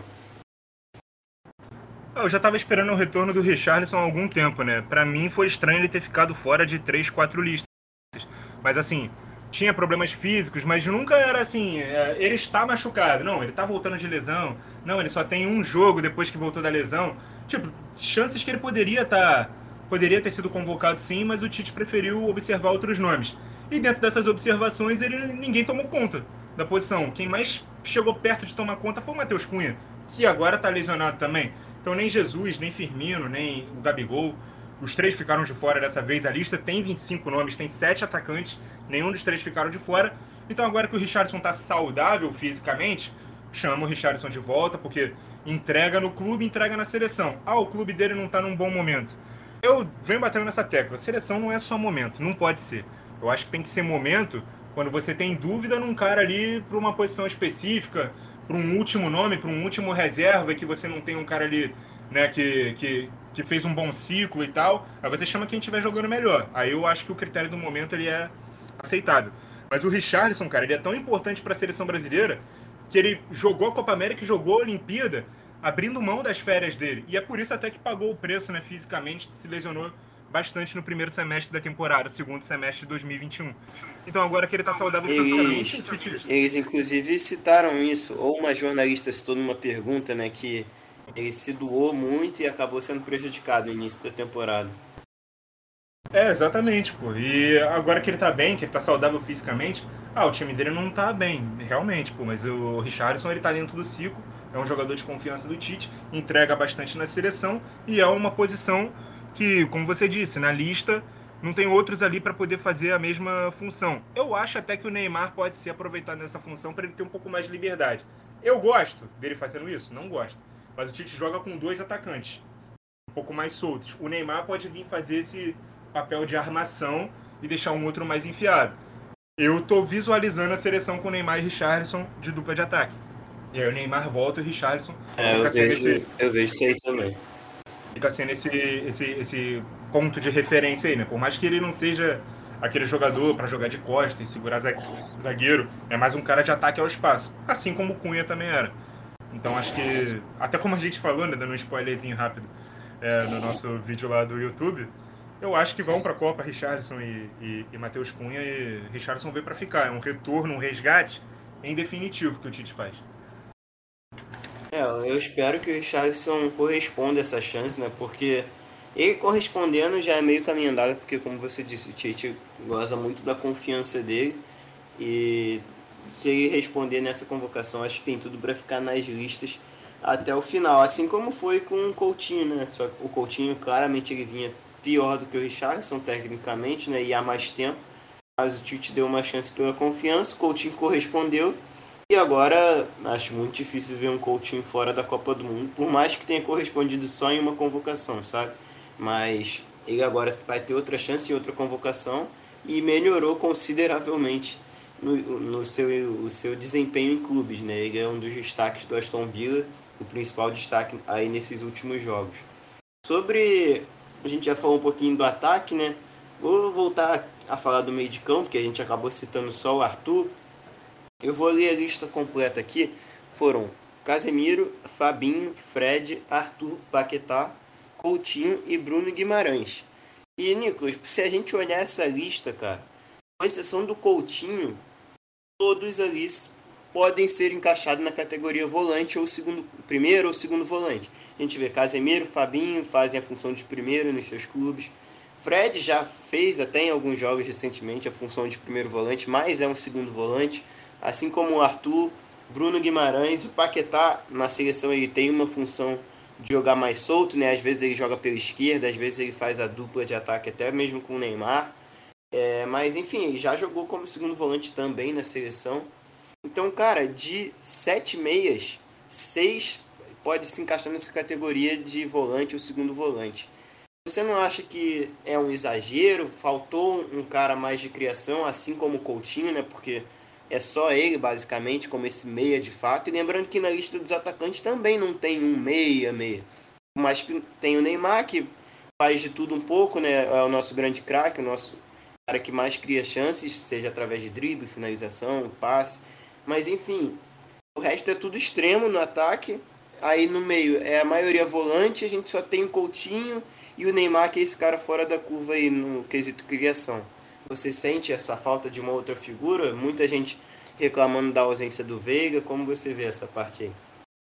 Eu já estava esperando o retorno do Richarlison há algum tempo, né? Para mim foi estranho ele ter ficado fora de três, quatro listas. Mas assim, tinha problemas físicos, mas nunca era assim, é, ele está machucado. Não, ele está voltando de lesão. Não, ele só tem um jogo depois que voltou da lesão. Tipo, chances que ele poderia estar, poderia ter sido convocado sim, mas o Tite preferiu observar outros nomes. E dentro dessas observações, ele, ninguém tomou conta da posição. Quem mais chegou perto de tomar conta foi o Matheus Cunha, que agora está lesionado também. Então nem Jesus, nem Firmino, nem o Gabigol, os três ficaram de fora dessa vez. A lista tem vinte e cinco nomes, tem sete atacantes, nenhum dos três ficaram de fora. Então agora que o Richarlison está saudável fisicamente, chama o Richarlison de volta, porque entrega no clube, entrega na seleção. Ah, o clube dele não está num bom momento. Eu venho batendo nessa tecla, seleção não é só momento, não pode ser. Eu acho que tem que ser momento quando você tem dúvida num cara ali para uma posição específica, para um último nome, para um último reserva, que você não tem um cara ali, né, que, que, que fez um bom ciclo e tal, aí você chama quem estiver jogando melhor. Aí eu acho que o critério do momento ele é aceitável. Mas o Richarlison, cara, ele é tão importante para a seleção brasileira que ele jogou a Copa América e jogou a Olimpíada abrindo mão das férias dele. E é por isso até que pagou o preço, né, fisicamente, se lesionou bastante no primeiro semestre da temporada, segundo semestre de dois mil e vinte e um. Então agora que ele está saudável Eles, fisicamente... eles inclusive citaram isso, ou uma jornalista citou numa pergunta, né, que ele se doou muito e acabou sendo prejudicado no início da temporada. É, exatamente, pô. E agora que ele tá bem, que ele tá saudável fisicamente, ah, o time dele não tá bem, realmente, pô. Mas o Richarlison, ele tá dentro do ciclo, é um jogador de confiança do Tite, entrega bastante na seleção e é uma posição que, como você disse, na lista não tem outros ali para poder fazer a mesma função. Eu acho até que o Neymar pode ser aproveitado nessa função para ele ter um pouco mais de liberdade. Eu gosto dele fazendo isso? Não gosto. Mas o Tite joga com dois atacantes, um pouco mais soltos. O Neymar pode vir fazer esse papel de armação e deixar um outro mais enfiado. Eu tô visualizando a seleção com Neymar e Richarlison de dupla de ataque. E aí o Neymar volta e o Richarlison... É, eu vejo, esse... eu vejo isso aí também. Fica sendo esse, esse, esse ponto de referência aí, né? Por mais que ele não seja aquele jogador para jogar de costas e segurar zagueiro, é mais um cara de ataque ao espaço. Assim como o Cunha também era. Então acho que, até como a gente falou, né, dando um spoilerzinho rápido é, no nosso vídeo lá do YouTube, eu acho que vão para a Copa Richarlison e, e, e Matheus Cunha, e Richarlison veio para ficar. É um retorno, um resgate em definitivo que o Tite faz. É, eu espero que o Richarlison corresponda a essa chance, né? Porque ele correspondendo já é meio caminho andado, porque como você disse, o Tite goza muito da confiança dele. E se ele responder nessa convocação, acho que tem tudo para ficar nas listas até o final. Assim como foi com o Coutinho, né? Só o Coutinho, claramente, ele vinha pior do que o Richarlison, tecnicamente, né? E há mais tempo. Mas o Tite deu uma chance pela confiança, o Coutinho correspondeu. E agora, acho muito difícil ver um Coutinho fora da Copa do Mundo, por mais que tenha correspondido só em uma convocação, sabe? Mas ele agora vai ter outra chance em outra convocação e melhorou consideravelmente no, no seu, o seu desempenho em clubes, né? Ele é um dos destaques do Aston Villa, o principal destaque aí nesses últimos jogos. Sobre, a gente já falou um pouquinho do ataque, né? Vou voltar a falar do meio de campo, porque a gente acabou citando só o Arthur. Eu vou ler a lista completa aqui. Foram Casemiro, Fabinho, Fred, Arthur, Paquetá, Coutinho e Bruno Guimarães. E, Nicolas, se a gente olhar essa lista, cara, com exceção do Coutinho, todos ali podem ser encaixados na categoria volante ou segundo, primeiro ou segundo volante. A gente vê Casemiro, Fabinho fazem a função de primeiro nos seus clubes. Fred já fez até em alguns jogos recentemente a função de primeiro volante, mas é um segundo volante. Assim como o Arthur, Bruno Guimarães, o Paquetá na seleção ele tem uma função de jogar mais solto, né? Às vezes ele joga pela esquerda, às vezes ele faz a dupla de ataque até mesmo com o Neymar. É, mas enfim, ele já jogou como segundo volante também na seleção. Então, cara, de sete meias, seis pode se encaixar nessa categoria de volante ou segundo volante. Você não acha que é um exagero? Faltou um cara mais de criação, assim como o Coutinho, né? Porque é só ele, basicamente, como esse meia de fato. E lembrando que na lista dos atacantes também não tem um meia, meia. Mas tem o Neymar, que faz de tudo um pouco, né? É o nosso grande craque, o nosso cara que mais cria chances, seja através de drible, finalização, passe. Mas enfim, o resto é tudo extremo no ataque. Aí no meio é a maioria volante, a gente só tem o Coutinho e o Neymar, que é esse cara fora da curva aí no quesito criação. Você sente essa falta de uma outra figura? Muita gente reclamando da ausência do Veiga. Como você vê essa parte aí?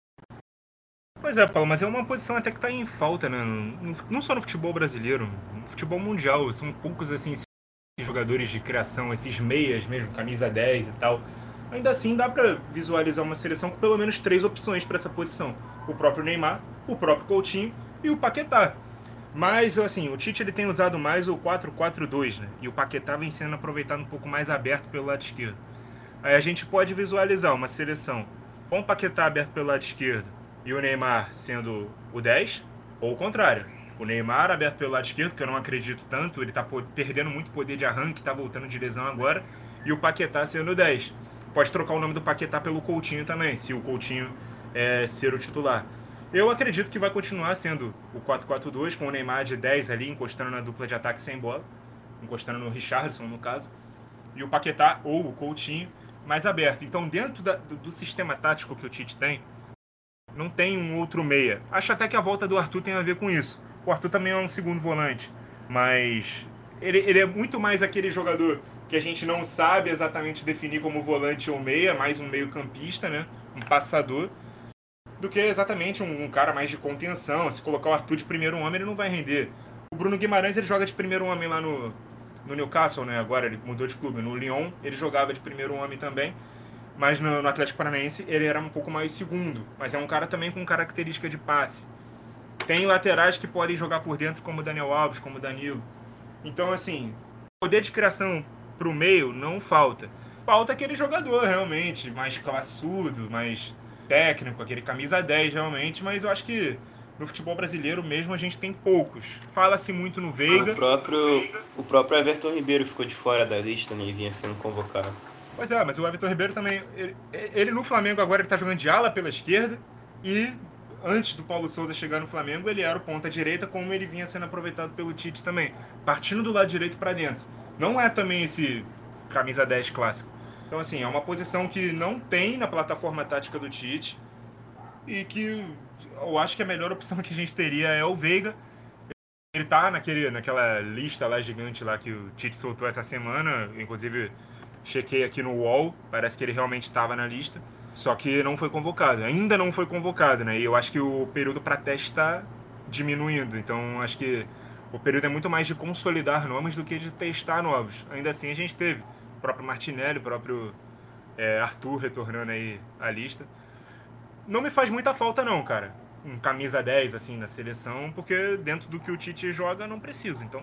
Pois é, Paulo, mas é uma posição até que tá em falta, né? Não só no futebol brasileiro, no futebol mundial. São poucos, assim, esses jogadores de criação, esses meias mesmo, camisa dez e tal. Ainda assim, dá para visualizar uma seleção com pelo menos três opções para essa posição. O próprio Neymar, o próprio Coutinho e o Paquetá. Mas, assim, o Tite ele tem usado mais o quatro quatro dois, né? E o Paquetá vem sendo aproveitado um pouco mais aberto pelo lado esquerdo. Aí a gente pode visualizar uma seleção com o Paquetá aberto pelo lado esquerdo e o Neymar sendo o dez, ou o contrário. O Neymar aberto pelo lado esquerdo, que eu não acredito tanto, ele tá perdendo muito poder de arranque, tá voltando de lesão agora, e o Paquetá sendo o dez. Pode trocar o nome do Paquetá pelo Coutinho também, se o Coutinho é, ser o titular. Eu acredito que vai continuar sendo o quatro quatro dois, com o Neymar de dez ali, encostando na dupla de ataque sem bola, encostando no Richarlison, no caso, e o Paquetá ou o Coutinho mais aberto. Então, dentro da, do, do sistema tático que o Tite tem, não tem um outro meia. Acho até que a volta do Arthur tem a ver com isso. O Arthur também é um segundo volante, mas ele, ele é muito mais aquele jogador que a gente não sabe exatamente definir como volante ou meia, mais um meio campista, né? Um passador, do que exatamente um, um cara mais de contenção. Se colocar o Arthur de primeiro homem, ele não vai render. O Bruno Guimarães, ele joga de primeiro homem lá no, no Newcastle, né? Agora ele mudou de clube. No Lyon, ele jogava de primeiro homem também. Mas no, no Atlético Paranaense, ele era um pouco mais segundo. Mas é um cara também com característica de passe. Tem laterais que podem jogar por dentro, como o Daniel Alves, como o Danilo. Então, assim, poder de criação pro meio não falta. Falta aquele jogador, realmente, mais classudo, mais técnico, aquele camisa dez, realmente. Mas eu acho que no futebol brasileiro mesmo a gente tem poucos. Fala-se muito no Veiga. O próprio, o próprio Everton Ribeiro ficou de fora da lista, né? E vinha sendo convocado. Pois é, mas o Everton Ribeiro também... Ele, ele no Flamengo agora ele tá jogando de ala pela esquerda e... Antes do Paulo Souza chegar no Flamengo, ele era o ponta direita, como ele vinha sendo aproveitado pelo Tite também, partindo do lado direito para dentro. Não é também esse camisa dez clássico. Então, assim, é uma posição que não tem na plataforma tática do Tite e que eu acho que a melhor opção que a gente teria é o Veiga. Ele tá naquele, naquela lista lá gigante lá que o Tite soltou essa semana, inclusive chequei aqui no U O L, parece que ele realmente estava na lista. Só que não foi convocado, ainda não foi convocado, né? E eu acho que o período para teste está diminuindo. Então, acho que o período é muito mais de consolidar nomes do que de testar novos. Ainda assim, a gente teve o próprio Martinelli, o próprio é, Arthur retornando aí à lista. Não me faz muita falta, não, cara. Um camisa dez, assim, na seleção, porque dentro do que o Tite joga, não precisa. Então,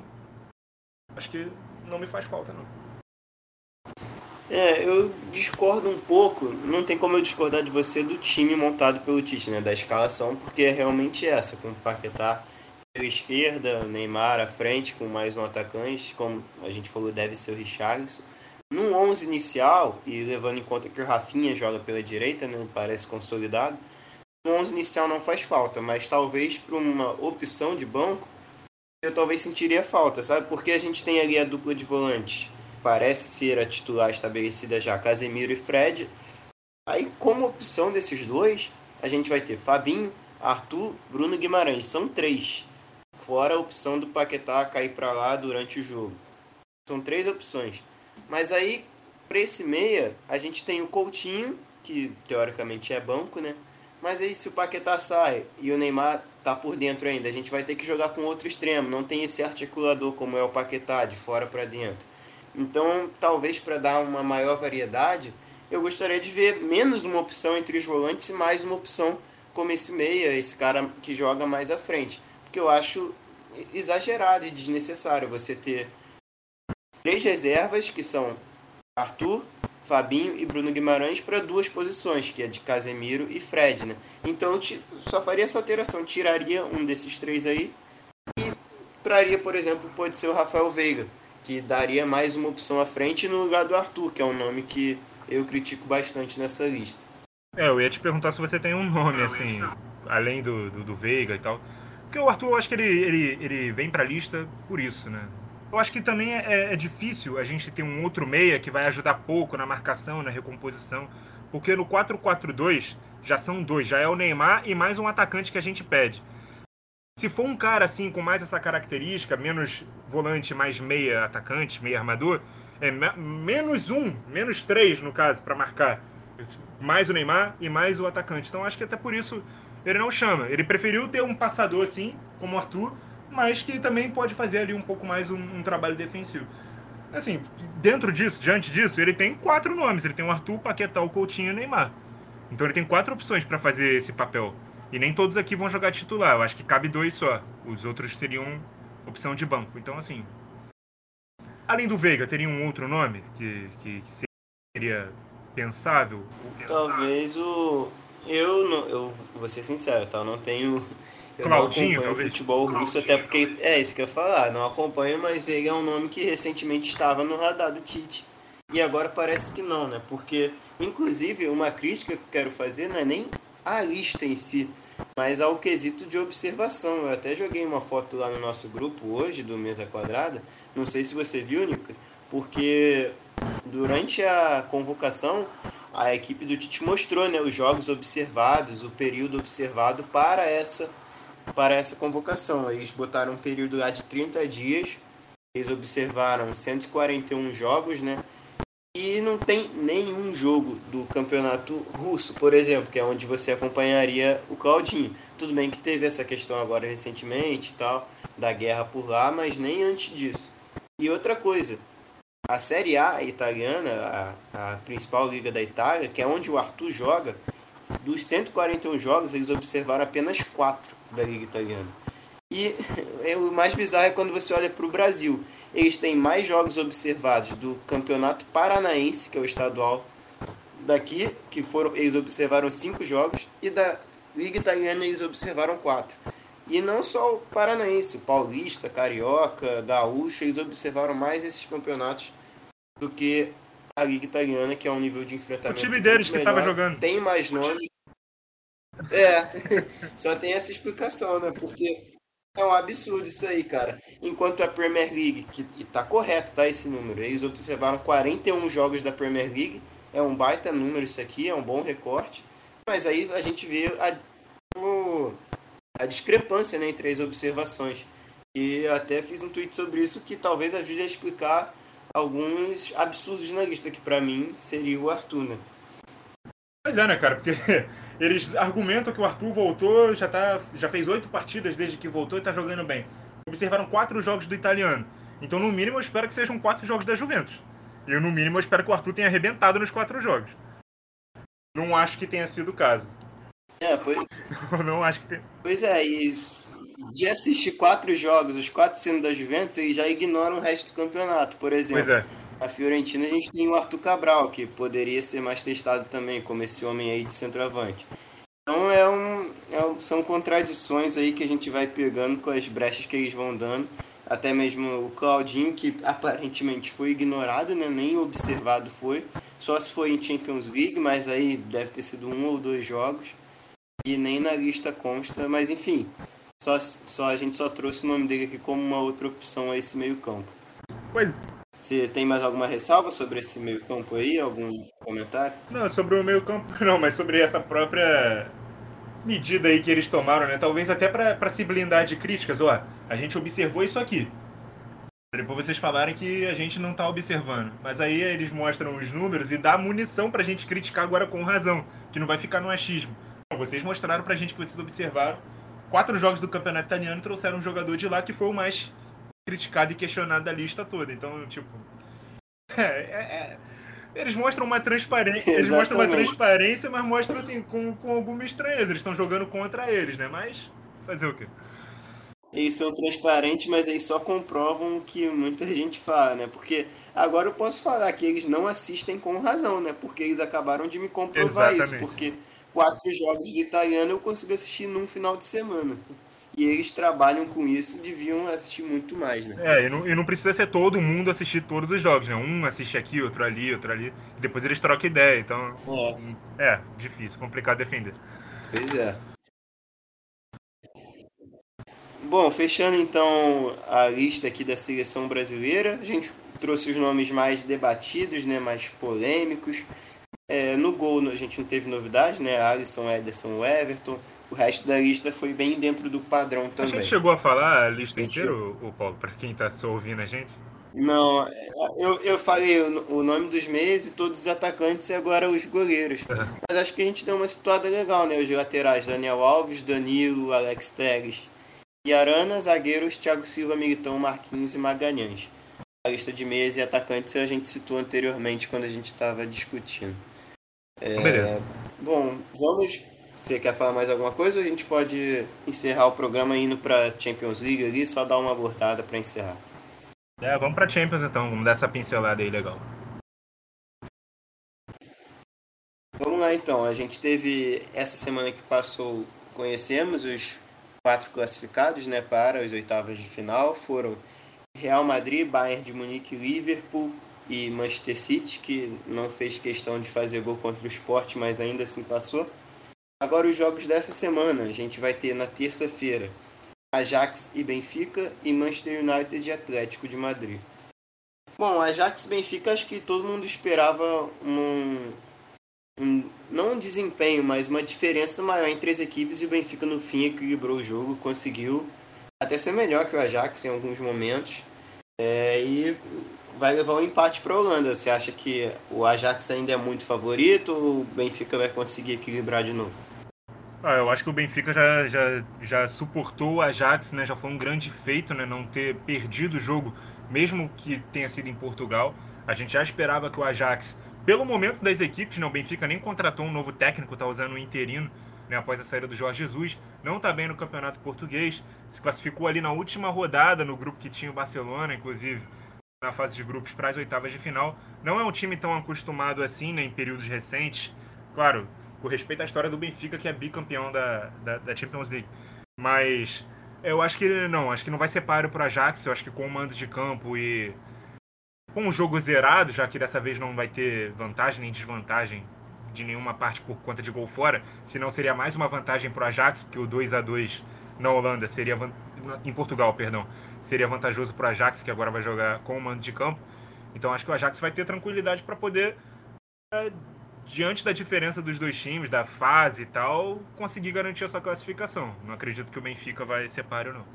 acho que não me faz falta, não. É, eu discordo um pouco, não tem como eu discordar de você do time montado pelo Tite, né, da escalação, porque é realmente essa, com o Paquetá pela esquerda, o Neymar à frente, com mais um atacante, como a gente falou, deve ser o Richarlison. No onze inicial, e levando em conta que o Rafinha joga pela direita, né, parece consolidado, no onze inicial não faz falta, mas talvez para uma opção de banco, eu talvez sentiria falta, sabe? Porque a gente tem ali a dupla de volantes, parece ser a titular estabelecida já, Casemiro e Fred. Aí, como opção desses dois, a gente vai ter Fabinho, Arthur, Bruno Guimarães. São três. Fora a opção do Paquetá cair para lá durante o jogo. São três opções. Mas aí, para esse meia, a gente tem o Coutinho, que teoricamente é banco, né? Mas aí, se o Paquetá sai e o Neymar tá por dentro ainda, a gente vai ter que jogar com outro extremo. Não tem esse articulador como é o Paquetá, de fora para dentro. Então, talvez para dar uma maior variedade, eu gostaria de ver menos uma opção entre os volantes e mais uma opção como esse meia, esse cara que joga mais à frente. Porque eu acho exagerado e desnecessário você ter três reservas, que são Arthur, Fabinho e Bruno Guimarães, para duas posições, que é de Casemiro e Fred, né? Então eu ti- só faria essa alteração, tiraria um desses três aí e traria, por exemplo, pode ser o Rafael Veiga, que daria mais uma opção à frente no lugar do Arthur, que é um nome que eu critico bastante nessa lista. É, eu ia te perguntar se você tem um nome, assim, além do, do, do Veiga e tal. Porque o Arthur, eu acho que ele, ele, ele vem pra lista por isso, né? Eu acho que também é, é difícil a gente ter um outro meia que vai ajudar pouco na marcação, na recomposição. Porque no quatro quatro dois já são dois, já é o Neymar e mais um atacante que a gente pede. Se for um cara assim com mais essa característica, menos volante, mais meia atacante, meia armador, é me- menos um, menos três no caso, para marcar. Mais o Neymar e mais o atacante. Então acho que até por isso ele não chama. Ele preferiu ter um passador assim, como o Arthur, mas que também pode fazer ali um pouco mais um, um trabalho defensivo. Assim, dentro disso, diante disso, ele tem quatro nomes. Ele tem o Arthur, Paquetá, o Coutinho e o Neymar. Então ele tem quatro opções para fazer esse papel. E nem todos aqui vão jogar titular. Eu acho que cabe dois só. Os outros seriam opção de banco. Então, assim... Além do Veiga, teria um outro nome que, que seria pensável? Talvez o... Eu, não, eu vou ser sincero, tá? Eu não tenho... Eu não Claudinho, acompanho talvez? futebol russo, até porque... É isso que eu ia falar. Não acompanho, mas ele é um nome que recentemente estava no radar do Tite. E agora parece que não, né? Porque, inclusive, uma crítica que eu quero fazer não é nem a lista em si, mas ao quesito de observação. Eu até joguei uma foto lá no nosso grupo hoje, do Mesa Quadrada. Não sei se você viu, Nico, porque durante a convocação, a equipe do Tite mostrou, né, os jogos observados, o período observado para essa, para essa convocação. Eles botaram um período lá de trinta dias, eles observaram cento e quarenta e um jogos, né? E não tem nenhum jogo do campeonato russo, por exemplo, que é onde você acompanharia o Claudinho. Tudo bem que teve essa questão agora recentemente e tal, da guerra por lá, mas nem antes disso. E outra coisa, a Série A italiana, a, a principal liga da Itália, que é onde o Arthur joga, dos cento e quarenta e um jogos, eles observaram apenas quatro da liga italiana. E o mais bizarro é quando você olha para o Brasil. Eles têm mais jogos observados do Campeonato Paranaense, que é o estadual daqui, que foram, eles observaram cinco jogos, e da Liga Italiana eles observaram quatro. E não só o Paranaense, o Paulista, Carioca, Gaúcho, eles observaram mais esses campeonatos do que a Liga Italiana, que é um nível de O enfrentamento time deles muito que estava melhor, jogando. tem mais nomes. É, só tem essa explicação, né? Porque é um absurdo isso aí, cara. Enquanto a Premier League, que e tá correto, tá, esse número, eles observaram quarenta e um jogos da Premier League, é um baita número isso aqui, é um bom recorte, mas aí a gente vê a, o- a discrepância, né, entre as observações. E eu até fiz um tweet sobre isso que talvez ajude a explicar alguns absurdos na lista, que pra mim seria o Arthur, né? Pois é, né, cara? Porque eles argumentam que o Arthur voltou, já, tá, já fez oito partidas desde que voltou e tá jogando bem. Observaram quatro jogos do italiano. Então, no mínimo, eu espero que sejam quatro jogos da Juventus. E eu, no mínimo, eu espero que o Arthur tenha arrebentado nos quatro jogos. Não acho que tenha sido o caso. É, pois, Eu não acho que tenha... pois é, e de assistir quatro jogos, os quatro sendo da Juventus, eles já ignoram o resto do campeonato. Por Pois exemplo, é. a Fiorentina a gente tem o Arthur Cabral, que poderia ser mais testado também, como esse homem aí de centroavante. Então é um, é um- são contradições aí que a gente vai pegando com as brechas que eles vão dando. Até mesmo o Claudinho, que aparentemente foi ignorado, né? Nem observado foi. Só se foi em Champions League, mas aí deve ter sido um ou dois jogos. E nem na lista consta, mas enfim. Só, só, a gente só trouxe o nome dele aqui como uma outra opção a esse meio campo. Pois Você tem mais alguma ressalva sobre esse meio campo aí? Algum comentário? não, sobre o meio campo não, mas sobre essa própria medida aí que eles tomaram, né? Talvez até para se blindar de críticas. Ó, a gente observou isso aqui. Pra depois vocês falarem que a gente não tá observando. Mas aí eles mostram os números e dá munição pra gente criticar agora com razão, que não vai ficar no achismo. Não, vocês mostraram pra gente que vocês observaram. Quatro jogos do campeonato italiano trouxeram um jogador de lá que foi o mais criticado e questionado da lista toda. Então, tipo... É, é, é... Eles mostram uma transparência, eles mostram uma Exatamente. transparência, mas mostram assim, com, com alguma estranheza. Eles estão jogando contra eles, né? Mas fazer o quê? Eles são transparentes, mas eles só comprovam o que muita gente fala, né? Porque agora eu posso falar que eles não assistem com razão, né? Porque eles acabaram de me comprovar isso. Exatamente. Porque quatro jogos do italiano eu consigo assistir num final de semana. E eles trabalham com isso, deviam assistir muito mais, né? É, e não, e não precisa ser todo mundo assistir todos os jogos, né? Um assiste aqui, outro ali, outro ali. E depois eles trocam ideia, então. É, É, difícil, complicado defender. pois é. Bom, fechando então a lista aqui da seleção brasileira, a gente trouxe os nomes mais debatidos, né, mais polêmicos. É, no gol a gente não teve novidade, né? Alisson, Ederson, Everton. O resto da lista foi bem dentro do padrão A gente também. chegou a falar a lista A gente, inteira, ô Paulo, pra quem tá só ouvindo a gente? não, eu, eu falei o, o nome dos meias e todos os atacantes e agora os goleiros. Mas acho que a gente deu uma situada legal, né? Os laterais, Daniel Alves, Danilo, Alex Telles e Arana, zagueiros, Thiago Silva, Militão, Marquinhos e Magalhães. A lista de meias e atacantes a gente citou anteriormente quando a gente estava discutindo. Então, beleza. Bom, vamos. Você quer falar mais alguma coisa ou a gente pode encerrar o programa indo para Champions League ali, só dar uma abordada para encerrar? É, vamos pra Champions então, vamos dar essa pincelada aí legal. Vamos lá então, a gente teve essa semana que passou, conhecemos os quatro classificados, né, para as oitavas de final, foram Real Madrid, Bayern de Munique, Liverpool e Manchester City, que não fez questão de fazer gol contra o Sport, mas ainda assim passou. Agora os jogos dessa semana, a gente vai ter na terça-feira Ajax e Benfica e Manchester United e Atlético de Madrid. Bom, Ajax e Benfica acho que todo mundo esperava um, um, não um desempenho, mas uma diferença maior entre as equipes e o Benfica no fim equilibrou o jogo, conseguiu até ser melhor que o Ajax em alguns momentos é, e vai levar um empate para a Holanda. Você acha que o Ajax ainda é muito favorito ou o Benfica vai conseguir equilibrar de novo? Ah, eu acho que o Benfica já, já, já suportou o Ajax, né? Já foi um grande feito, né? Não ter perdido o jogo, mesmo que tenha sido em Portugal. A gente já esperava que o Ajax, pelo momento das equipes, né? O Benfica nem contratou um novo técnico, tá usando o interino, né? Após a saída do Jorge Jesus. Não tá bem no Campeonato Português. Se classificou ali na última rodada, no grupo que tinha o Barcelona, inclusive, na fase de grupos para as oitavas de final. Não é um time tão acostumado assim, né? Em períodos recentes. Claro, com respeito à história do Benfica, que é bicampeão da, da, da Champions League. Mas eu acho que não, acho que não vai ser páreo para o Ajax. Eu acho que com o mando de campo e com o jogo zerado, já que dessa vez não vai ter vantagem nem desvantagem de nenhuma parte por conta de gol fora, senão seria mais uma vantagem para o Ajax, porque o dois a dois na Holanda seria em Portugal, perdão, seria vantajoso para o Ajax, que agora vai jogar com o mando de campo. Então acho que o Ajax vai ter tranquilidade para poder é, diante da diferença dos dois times, da fase e tal, conseguir garantir a sua classificação. Não acredito que o Benfica vai ser páreo, não.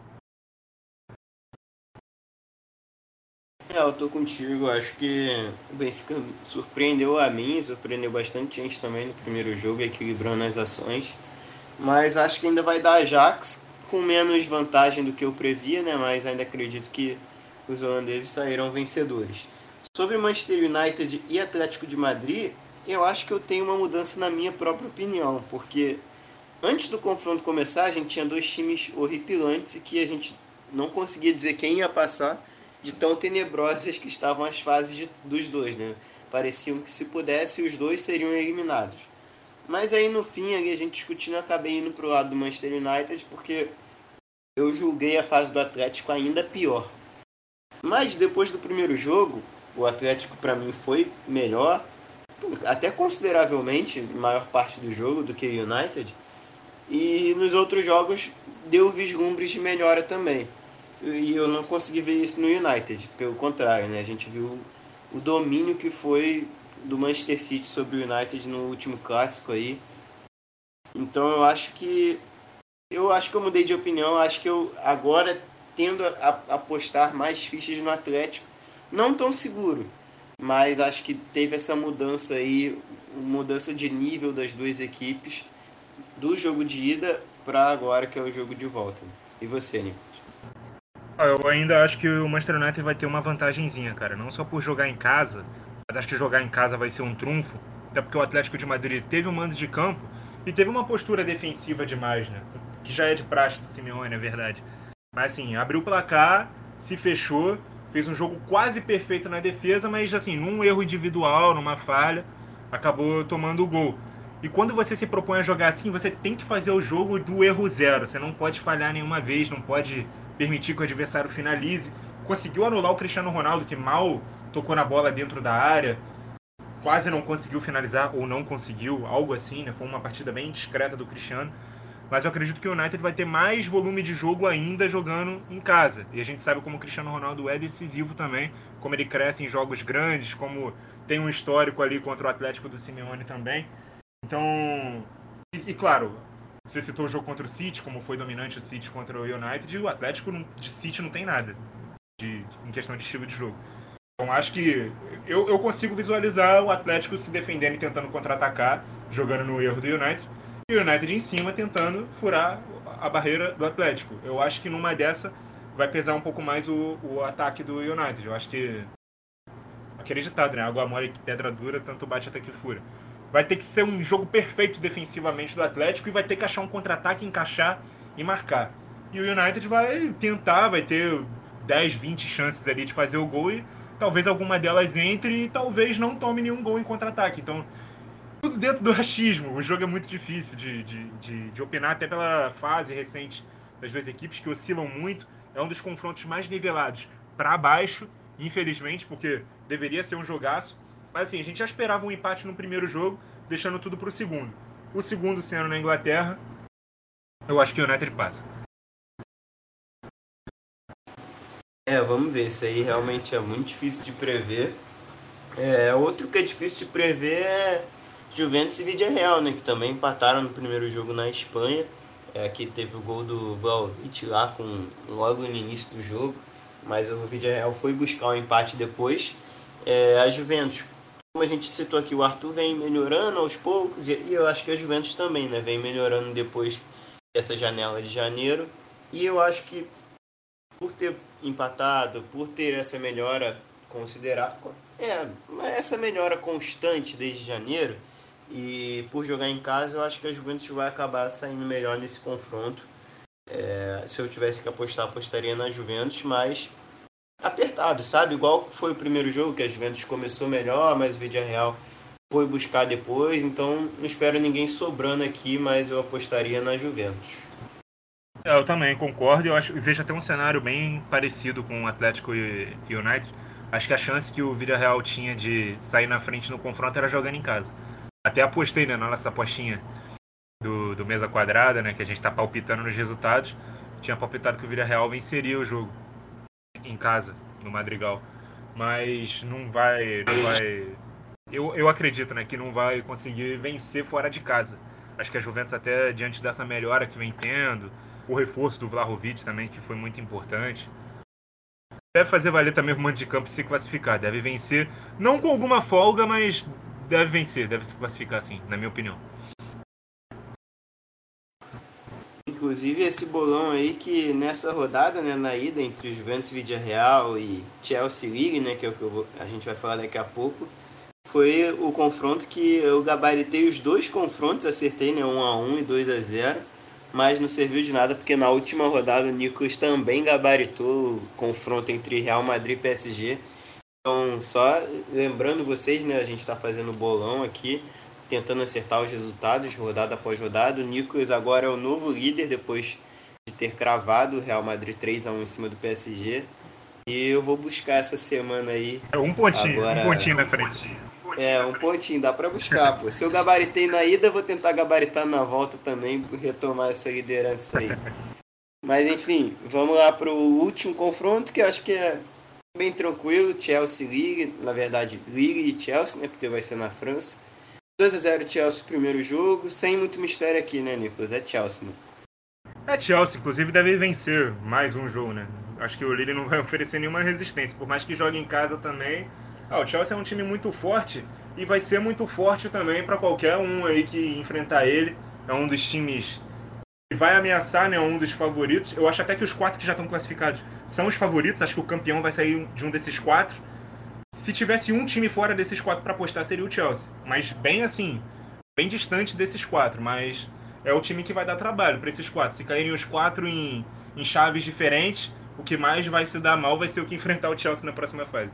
É, eu tô contigo. Acho que o Benfica surpreendeu a mim, surpreendeu bastante gente também no primeiro jogo, equilibrando as ações. Mas acho que ainda vai dar Ajax com menos vantagem do que eu previa, né? Mas ainda acredito que os holandeses saíram vencedores. Sobre Manchester United e Atlético de Madrid, eu acho que eu tenho uma mudança na minha própria opinião, porque antes do confronto começar, a gente tinha dois times horripilantes e que a gente não conseguia dizer quem ia passar de tão tenebrosas que estavam as fases de, dos dois, né? Pareciam que se pudesse os dois seriam eliminados. Mas aí no fim, ali, a gente discutindo, eu acabei indo pro lado do Manchester United porque eu julguei a fase do Atlético ainda pior. Mas depois do primeiro jogo, o Atlético para mim foi melhor, até consideravelmente, maior parte do jogo do que o United. E nos outros jogos deu vislumbres de melhora também. E eu não consegui ver isso no United, pelo contrário, né? A gente viu o domínio que foi do Manchester City sobre o United no último clássico aí. Então eu acho que eu acho que eu mudei de opinião, acho que eu agora tendo a apostar mais fichas no Atlético, não tão seguro, mas acho que teve essa mudança aí, mudança de nível das duas equipes do jogo de ida para agora que é o jogo de volta. E você, Nico? Eu ainda acho que o Manchester United vai ter uma vantagenzinha, cara. Não só por jogar em casa, mas acho que jogar em casa vai ser um trunfo. Até porque o Atlético de Madrid teve um mando de campo e teve uma postura defensiva demais, né? Que já é de praxe do Simeone, é verdade. Mas assim, abriu o placar, se fechou, fez um jogo quase perfeito na defesa, mas assim, num erro individual, numa falha, acabou tomando o gol. E quando você se propõe a jogar assim, você tem que fazer o jogo do erro zero. Você não pode falhar nenhuma vez, não pode permitir que o adversário finalize. Conseguiu anular o Cristiano Ronaldo, que mal tocou na bola dentro da área, quase não conseguiu finalizar, ou não conseguiu, algo assim, né? Foi uma partida bem discreta do Cristiano. Mas eu acredito que o United vai ter mais volume de jogo ainda jogando em casa. E a gente sabe como o Cristiano Ronaldo é decisivo também, como ele cresce em jogos grandes, como tem um histórico ali contra o Atlético do Simeone também. Então, e, e claro, você citou o jogo contra o City, como foi dominante o City contra o United, e o Atlético de City não tem nada de, em questão de estilo de jogo. Então acho que eu, eu consigo visualizar o Atlético se defendendo e tentando contra-atacar, jogando no erro do United, e o United em cima tentando furar a barreira do Atlético. Eu acho que numa dessa vai pesar um pouco mais o, o ataque do United. Eu acho que, aquele ditado, né? Água mole que pedra dura, tanto bate até que fura. Vai ter que ser um jogo perfeito defensivamente do Atlético e vai ter que achar um contra-ataque, encaixar e marcar. E o United vai tentar, vai ter dez, vinte chances ali de fazer o gol e talvez alguma delas entre e talvez não tome nenhum gol em contra-ataque. Então, tudo dentro do achismo. O jogo é muito difícil de, de, de, de opinar, até pela fase recente das duas equipes, que oscilam muito. É um dos confrontos mais nivelados para baixo, infelizmente, porque deveria ser um jogaço. Mas assim, a gente já esperava um empate no primeiro jogo, deixando tudo para o segundo. O segundo sendo na Inglaterra, eu acho que o United passa. É, vamos ver. Isso aí realmente é muito difícil de prever. É, outro que é difícil de prever é Juventus e Villarreal, né? Que também empataram no primeiro jogo na Espanha. É, aqui teve o gol do Vlahovic lá com, logo no início do jogo. Mas o Villarreal foi buscar o um empate depois. É, a Juventus, como a gente citou aqui, o Arthur vem melhorando aos poucos. E, e eu acho que a Juventus também, né? Vem melhorando depois dessa janela de janeiro. E eu acho que por ter empatado, por ter essa melhora considerar é, essa melhora constante desde janeiro, e por jogar em casa, eu acho que a Juventus vai acabar saindo melhor nesse confronto. É, se eu tivesse que apostar, apostaria na Juventus, mas apertado, sabe? Igual foi o primeiro jogo, que a Juventus começou melhor, mas o Villarreal foi buscar depois, então não espero ninguém sobrando aqui, mas eu apostaria na Juventus. É, eu também concordo, eu acho, vejo até um cenário bem parecido com o Atlético e o United. Acho que a chance que o Villarreal tinha de sair na frente no confronto era jogando em casa. Até apostei, né, na nossa apostinha do, do Mesa Quadrada, né, que a gente tá palpitando nos resultados. Tinha palpitado que o Villarreal venceria o jogo em casa, no Madrigal. Mas não vai... Não vai eu, eu acredito, né, que não vai conseguir vencer fora de casa. Acho que a Juventus, até diante dessa melhora que vem tendo, o reforço do Vlahovic também, que foi muito importante, deve fazer valer também o mando de campo e se classificar. Deve vencer, não com alguma folga, mas deve vencer, deve se classificar sim, na minha opinião. Inclusive esse bolão aí que nessa rodada, né, na ida entre o Juventus, Villarreal e Chelsea League, né, que é o que eu vou, a gente vai falar daqui a pouco, foi o confronto que eu gabaritei os dois confrontos, acertei, né, um a um e dois a zero. Mas não serviu de nada, porque na última rodada o Nicolas também gabaritou o confronto entre Real Madrid e P S G. Então, só lembrando vocês, né, a gente está fazendo bolão aqui, tentando acertar os resultados, rodada após rodada. O Nicolas agora é o novo líder, depois de ter cravado o Real Madrid três a um em cima do P S G. E eu vou buscar essa semana aí. É um pontinho, agora... um pontinho na frente. É, um pontinho, dá pra buscar, pô. Se eu gabaritei na ida, eu vou tentar gabaritar na volta também, retomar essa liderança aí. Mas enfim, vamos lá pro último confronto, que eu acho que é bem tranquilo. Chelsea League, na verdade, League e Chelsea, né, porque vai ser na França. dois a zero Chelsea primeiro jogo, sem muito mistério aqui, né, Nicolas? É Chelsea, né? É Chelsea, inclusive deve vencer mais um jogo, né? Acho que o Lille não vai oferecer nenhuma resistência, por mais que jogue em casa também. Ah, o Chelsea é um time muito forte e vai ser muito forte também para qualquer um aí que enfrentar ele. É um dos times que vai ameaçar, né, um dos favoritos. Eu acho até que os quatro que já estão classificados são os favoritos. Acho que o campeão vai sair de um desses quatro. Se tivesse um time fora desses quatro para apostar, seria o Chelsea. Mas bem assim, bem distante desses quatro. Mas é o time que vai dar trabalho para esses quatro. Se caírem os quatro em, em chaves diferentes, o que mais vai se dar mal vai ser o que enfrentar o Chelsea na próxima fase.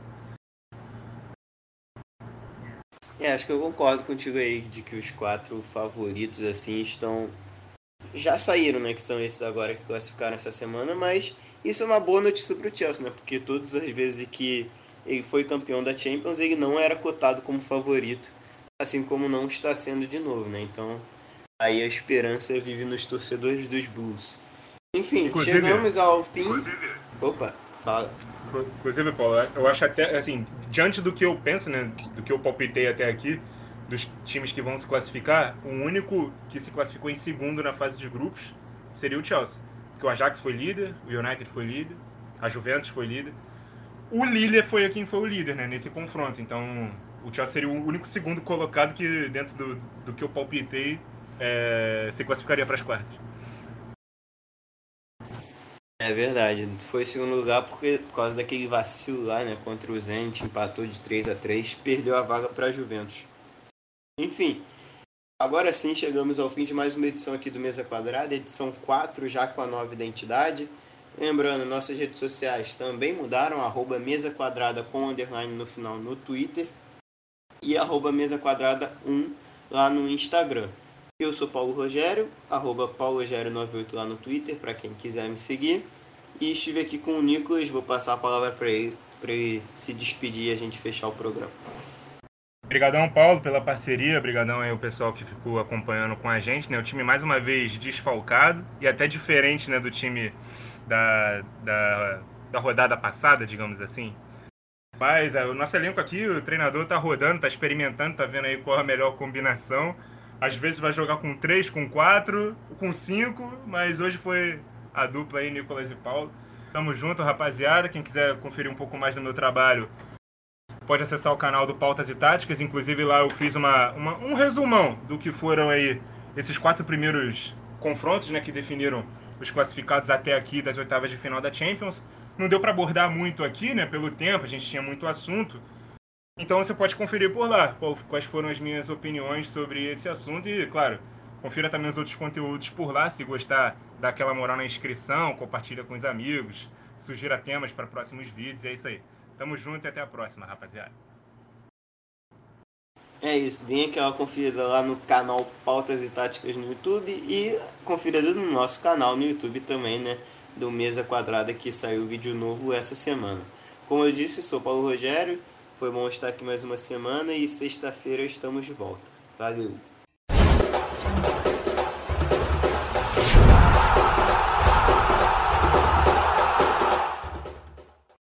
É, acho que eu concordo contigo aí de que os quatro favoritos assim estão já saíram, né, que são esses agora que classificaram essa semana, mas isso é uma boa notícia para o Chelsea, né? Porque todas as vezes que ele foi campeão da Champions, ele não era cotado como favorito, assim como não está sendo de novo, né? Então, aí a esperança vive nos torcedores dos Bulls. Enfim, Inclusive, chegamos ao fim. Opa, fala. Inclusive, Paulo, eu acho até, assim, diante do que eu penso, né, do que eu palpitei até aqui, dos times que vão se classificar, o único que se classificou em segundo na fase de grupos seria o Chelsea. Porque o Ajax foi líder, o United foi líder, a Juventus foi líder. O Lille foi quem foi o líder, né, nesse confronto. Então, o Chelsea seria o único segundo colocado que, dentro do, do que eu palpitei, é, se classificaria para as quartas. É verdade, foi em segundo lugar porque, por causa daquele vacilo lá, né, contra o Zenit, empatou de três a três, perdeu a vaga para a Juventus. Enfim, agora sim chegamos ao fim de mais uma edição aqui do Mesa Quadrada, edição quatro, já com a nova identidade. Lembrando, nossas redes sociais também mudaram, arroba Mesa Quadrada com underline no final no Twitter e arroba Mesa Quadrada um lá no Instagram. Eu sou Paulo Rogério, arroba Paulo Rogério noventa e oito lá no Twitter, para quem quiser me seguir. E estive aqui com o Nicolas, vou passar a palavra para ele, para ele se despedir e a gente fechar o programa. Obrigadão, Paulo, pela parceria. Obrigadão aí o pessoal que ficou acompanhando com a gente, né? O time mais uma vez desfalcado e até diferente, né, do time da, da, da rodada passada, digamos assim. Mas é, o nosso elenco aqui, o treinador tá rodando, tá experimentando, tá vendo aí qual a melhor combinação. Às vezes vai jogar com três, com quatro, com cinco, mas hoje foi a dupla aí, Nicolas e Paulo. Tamo junto, rapaziada. Quem quiser conferir um pouco mais do meu trabalho, pode acessar o canal do Pautas e Táticas. Inclusive lá eu fiz uma, uma, um resumão do que foram aí esses quatro primeiros confrontos, né, que definiram os classificados até aqui das oitavas de final da Champions. Não deu para abordar muito aqui, né, pelo tempo, a gente tinha muito assunto. Então você pode conferir por lá quais foram as minhas opiniões sobre esse assunto e, claro, confira também os outros conteúdos por lá. Se gostar, dá aquela moral na inscrição, compartilha com os amigos, sugira temas para próximos vídeos. É isso aí. Tamo junto e até a próxima, rapaziada. É isso, deem aquela conferida lá no canal Pautas e Táticas no YouTube e conferida no nosso canal no YouTube também, né, do Mesa Quadrada, que saiu vídeo novo essa semana. Como eu disse, sou Paulo Rogério, foi bom estar aqui mais uma semana e sexta-feira estamos de volta. Valeu!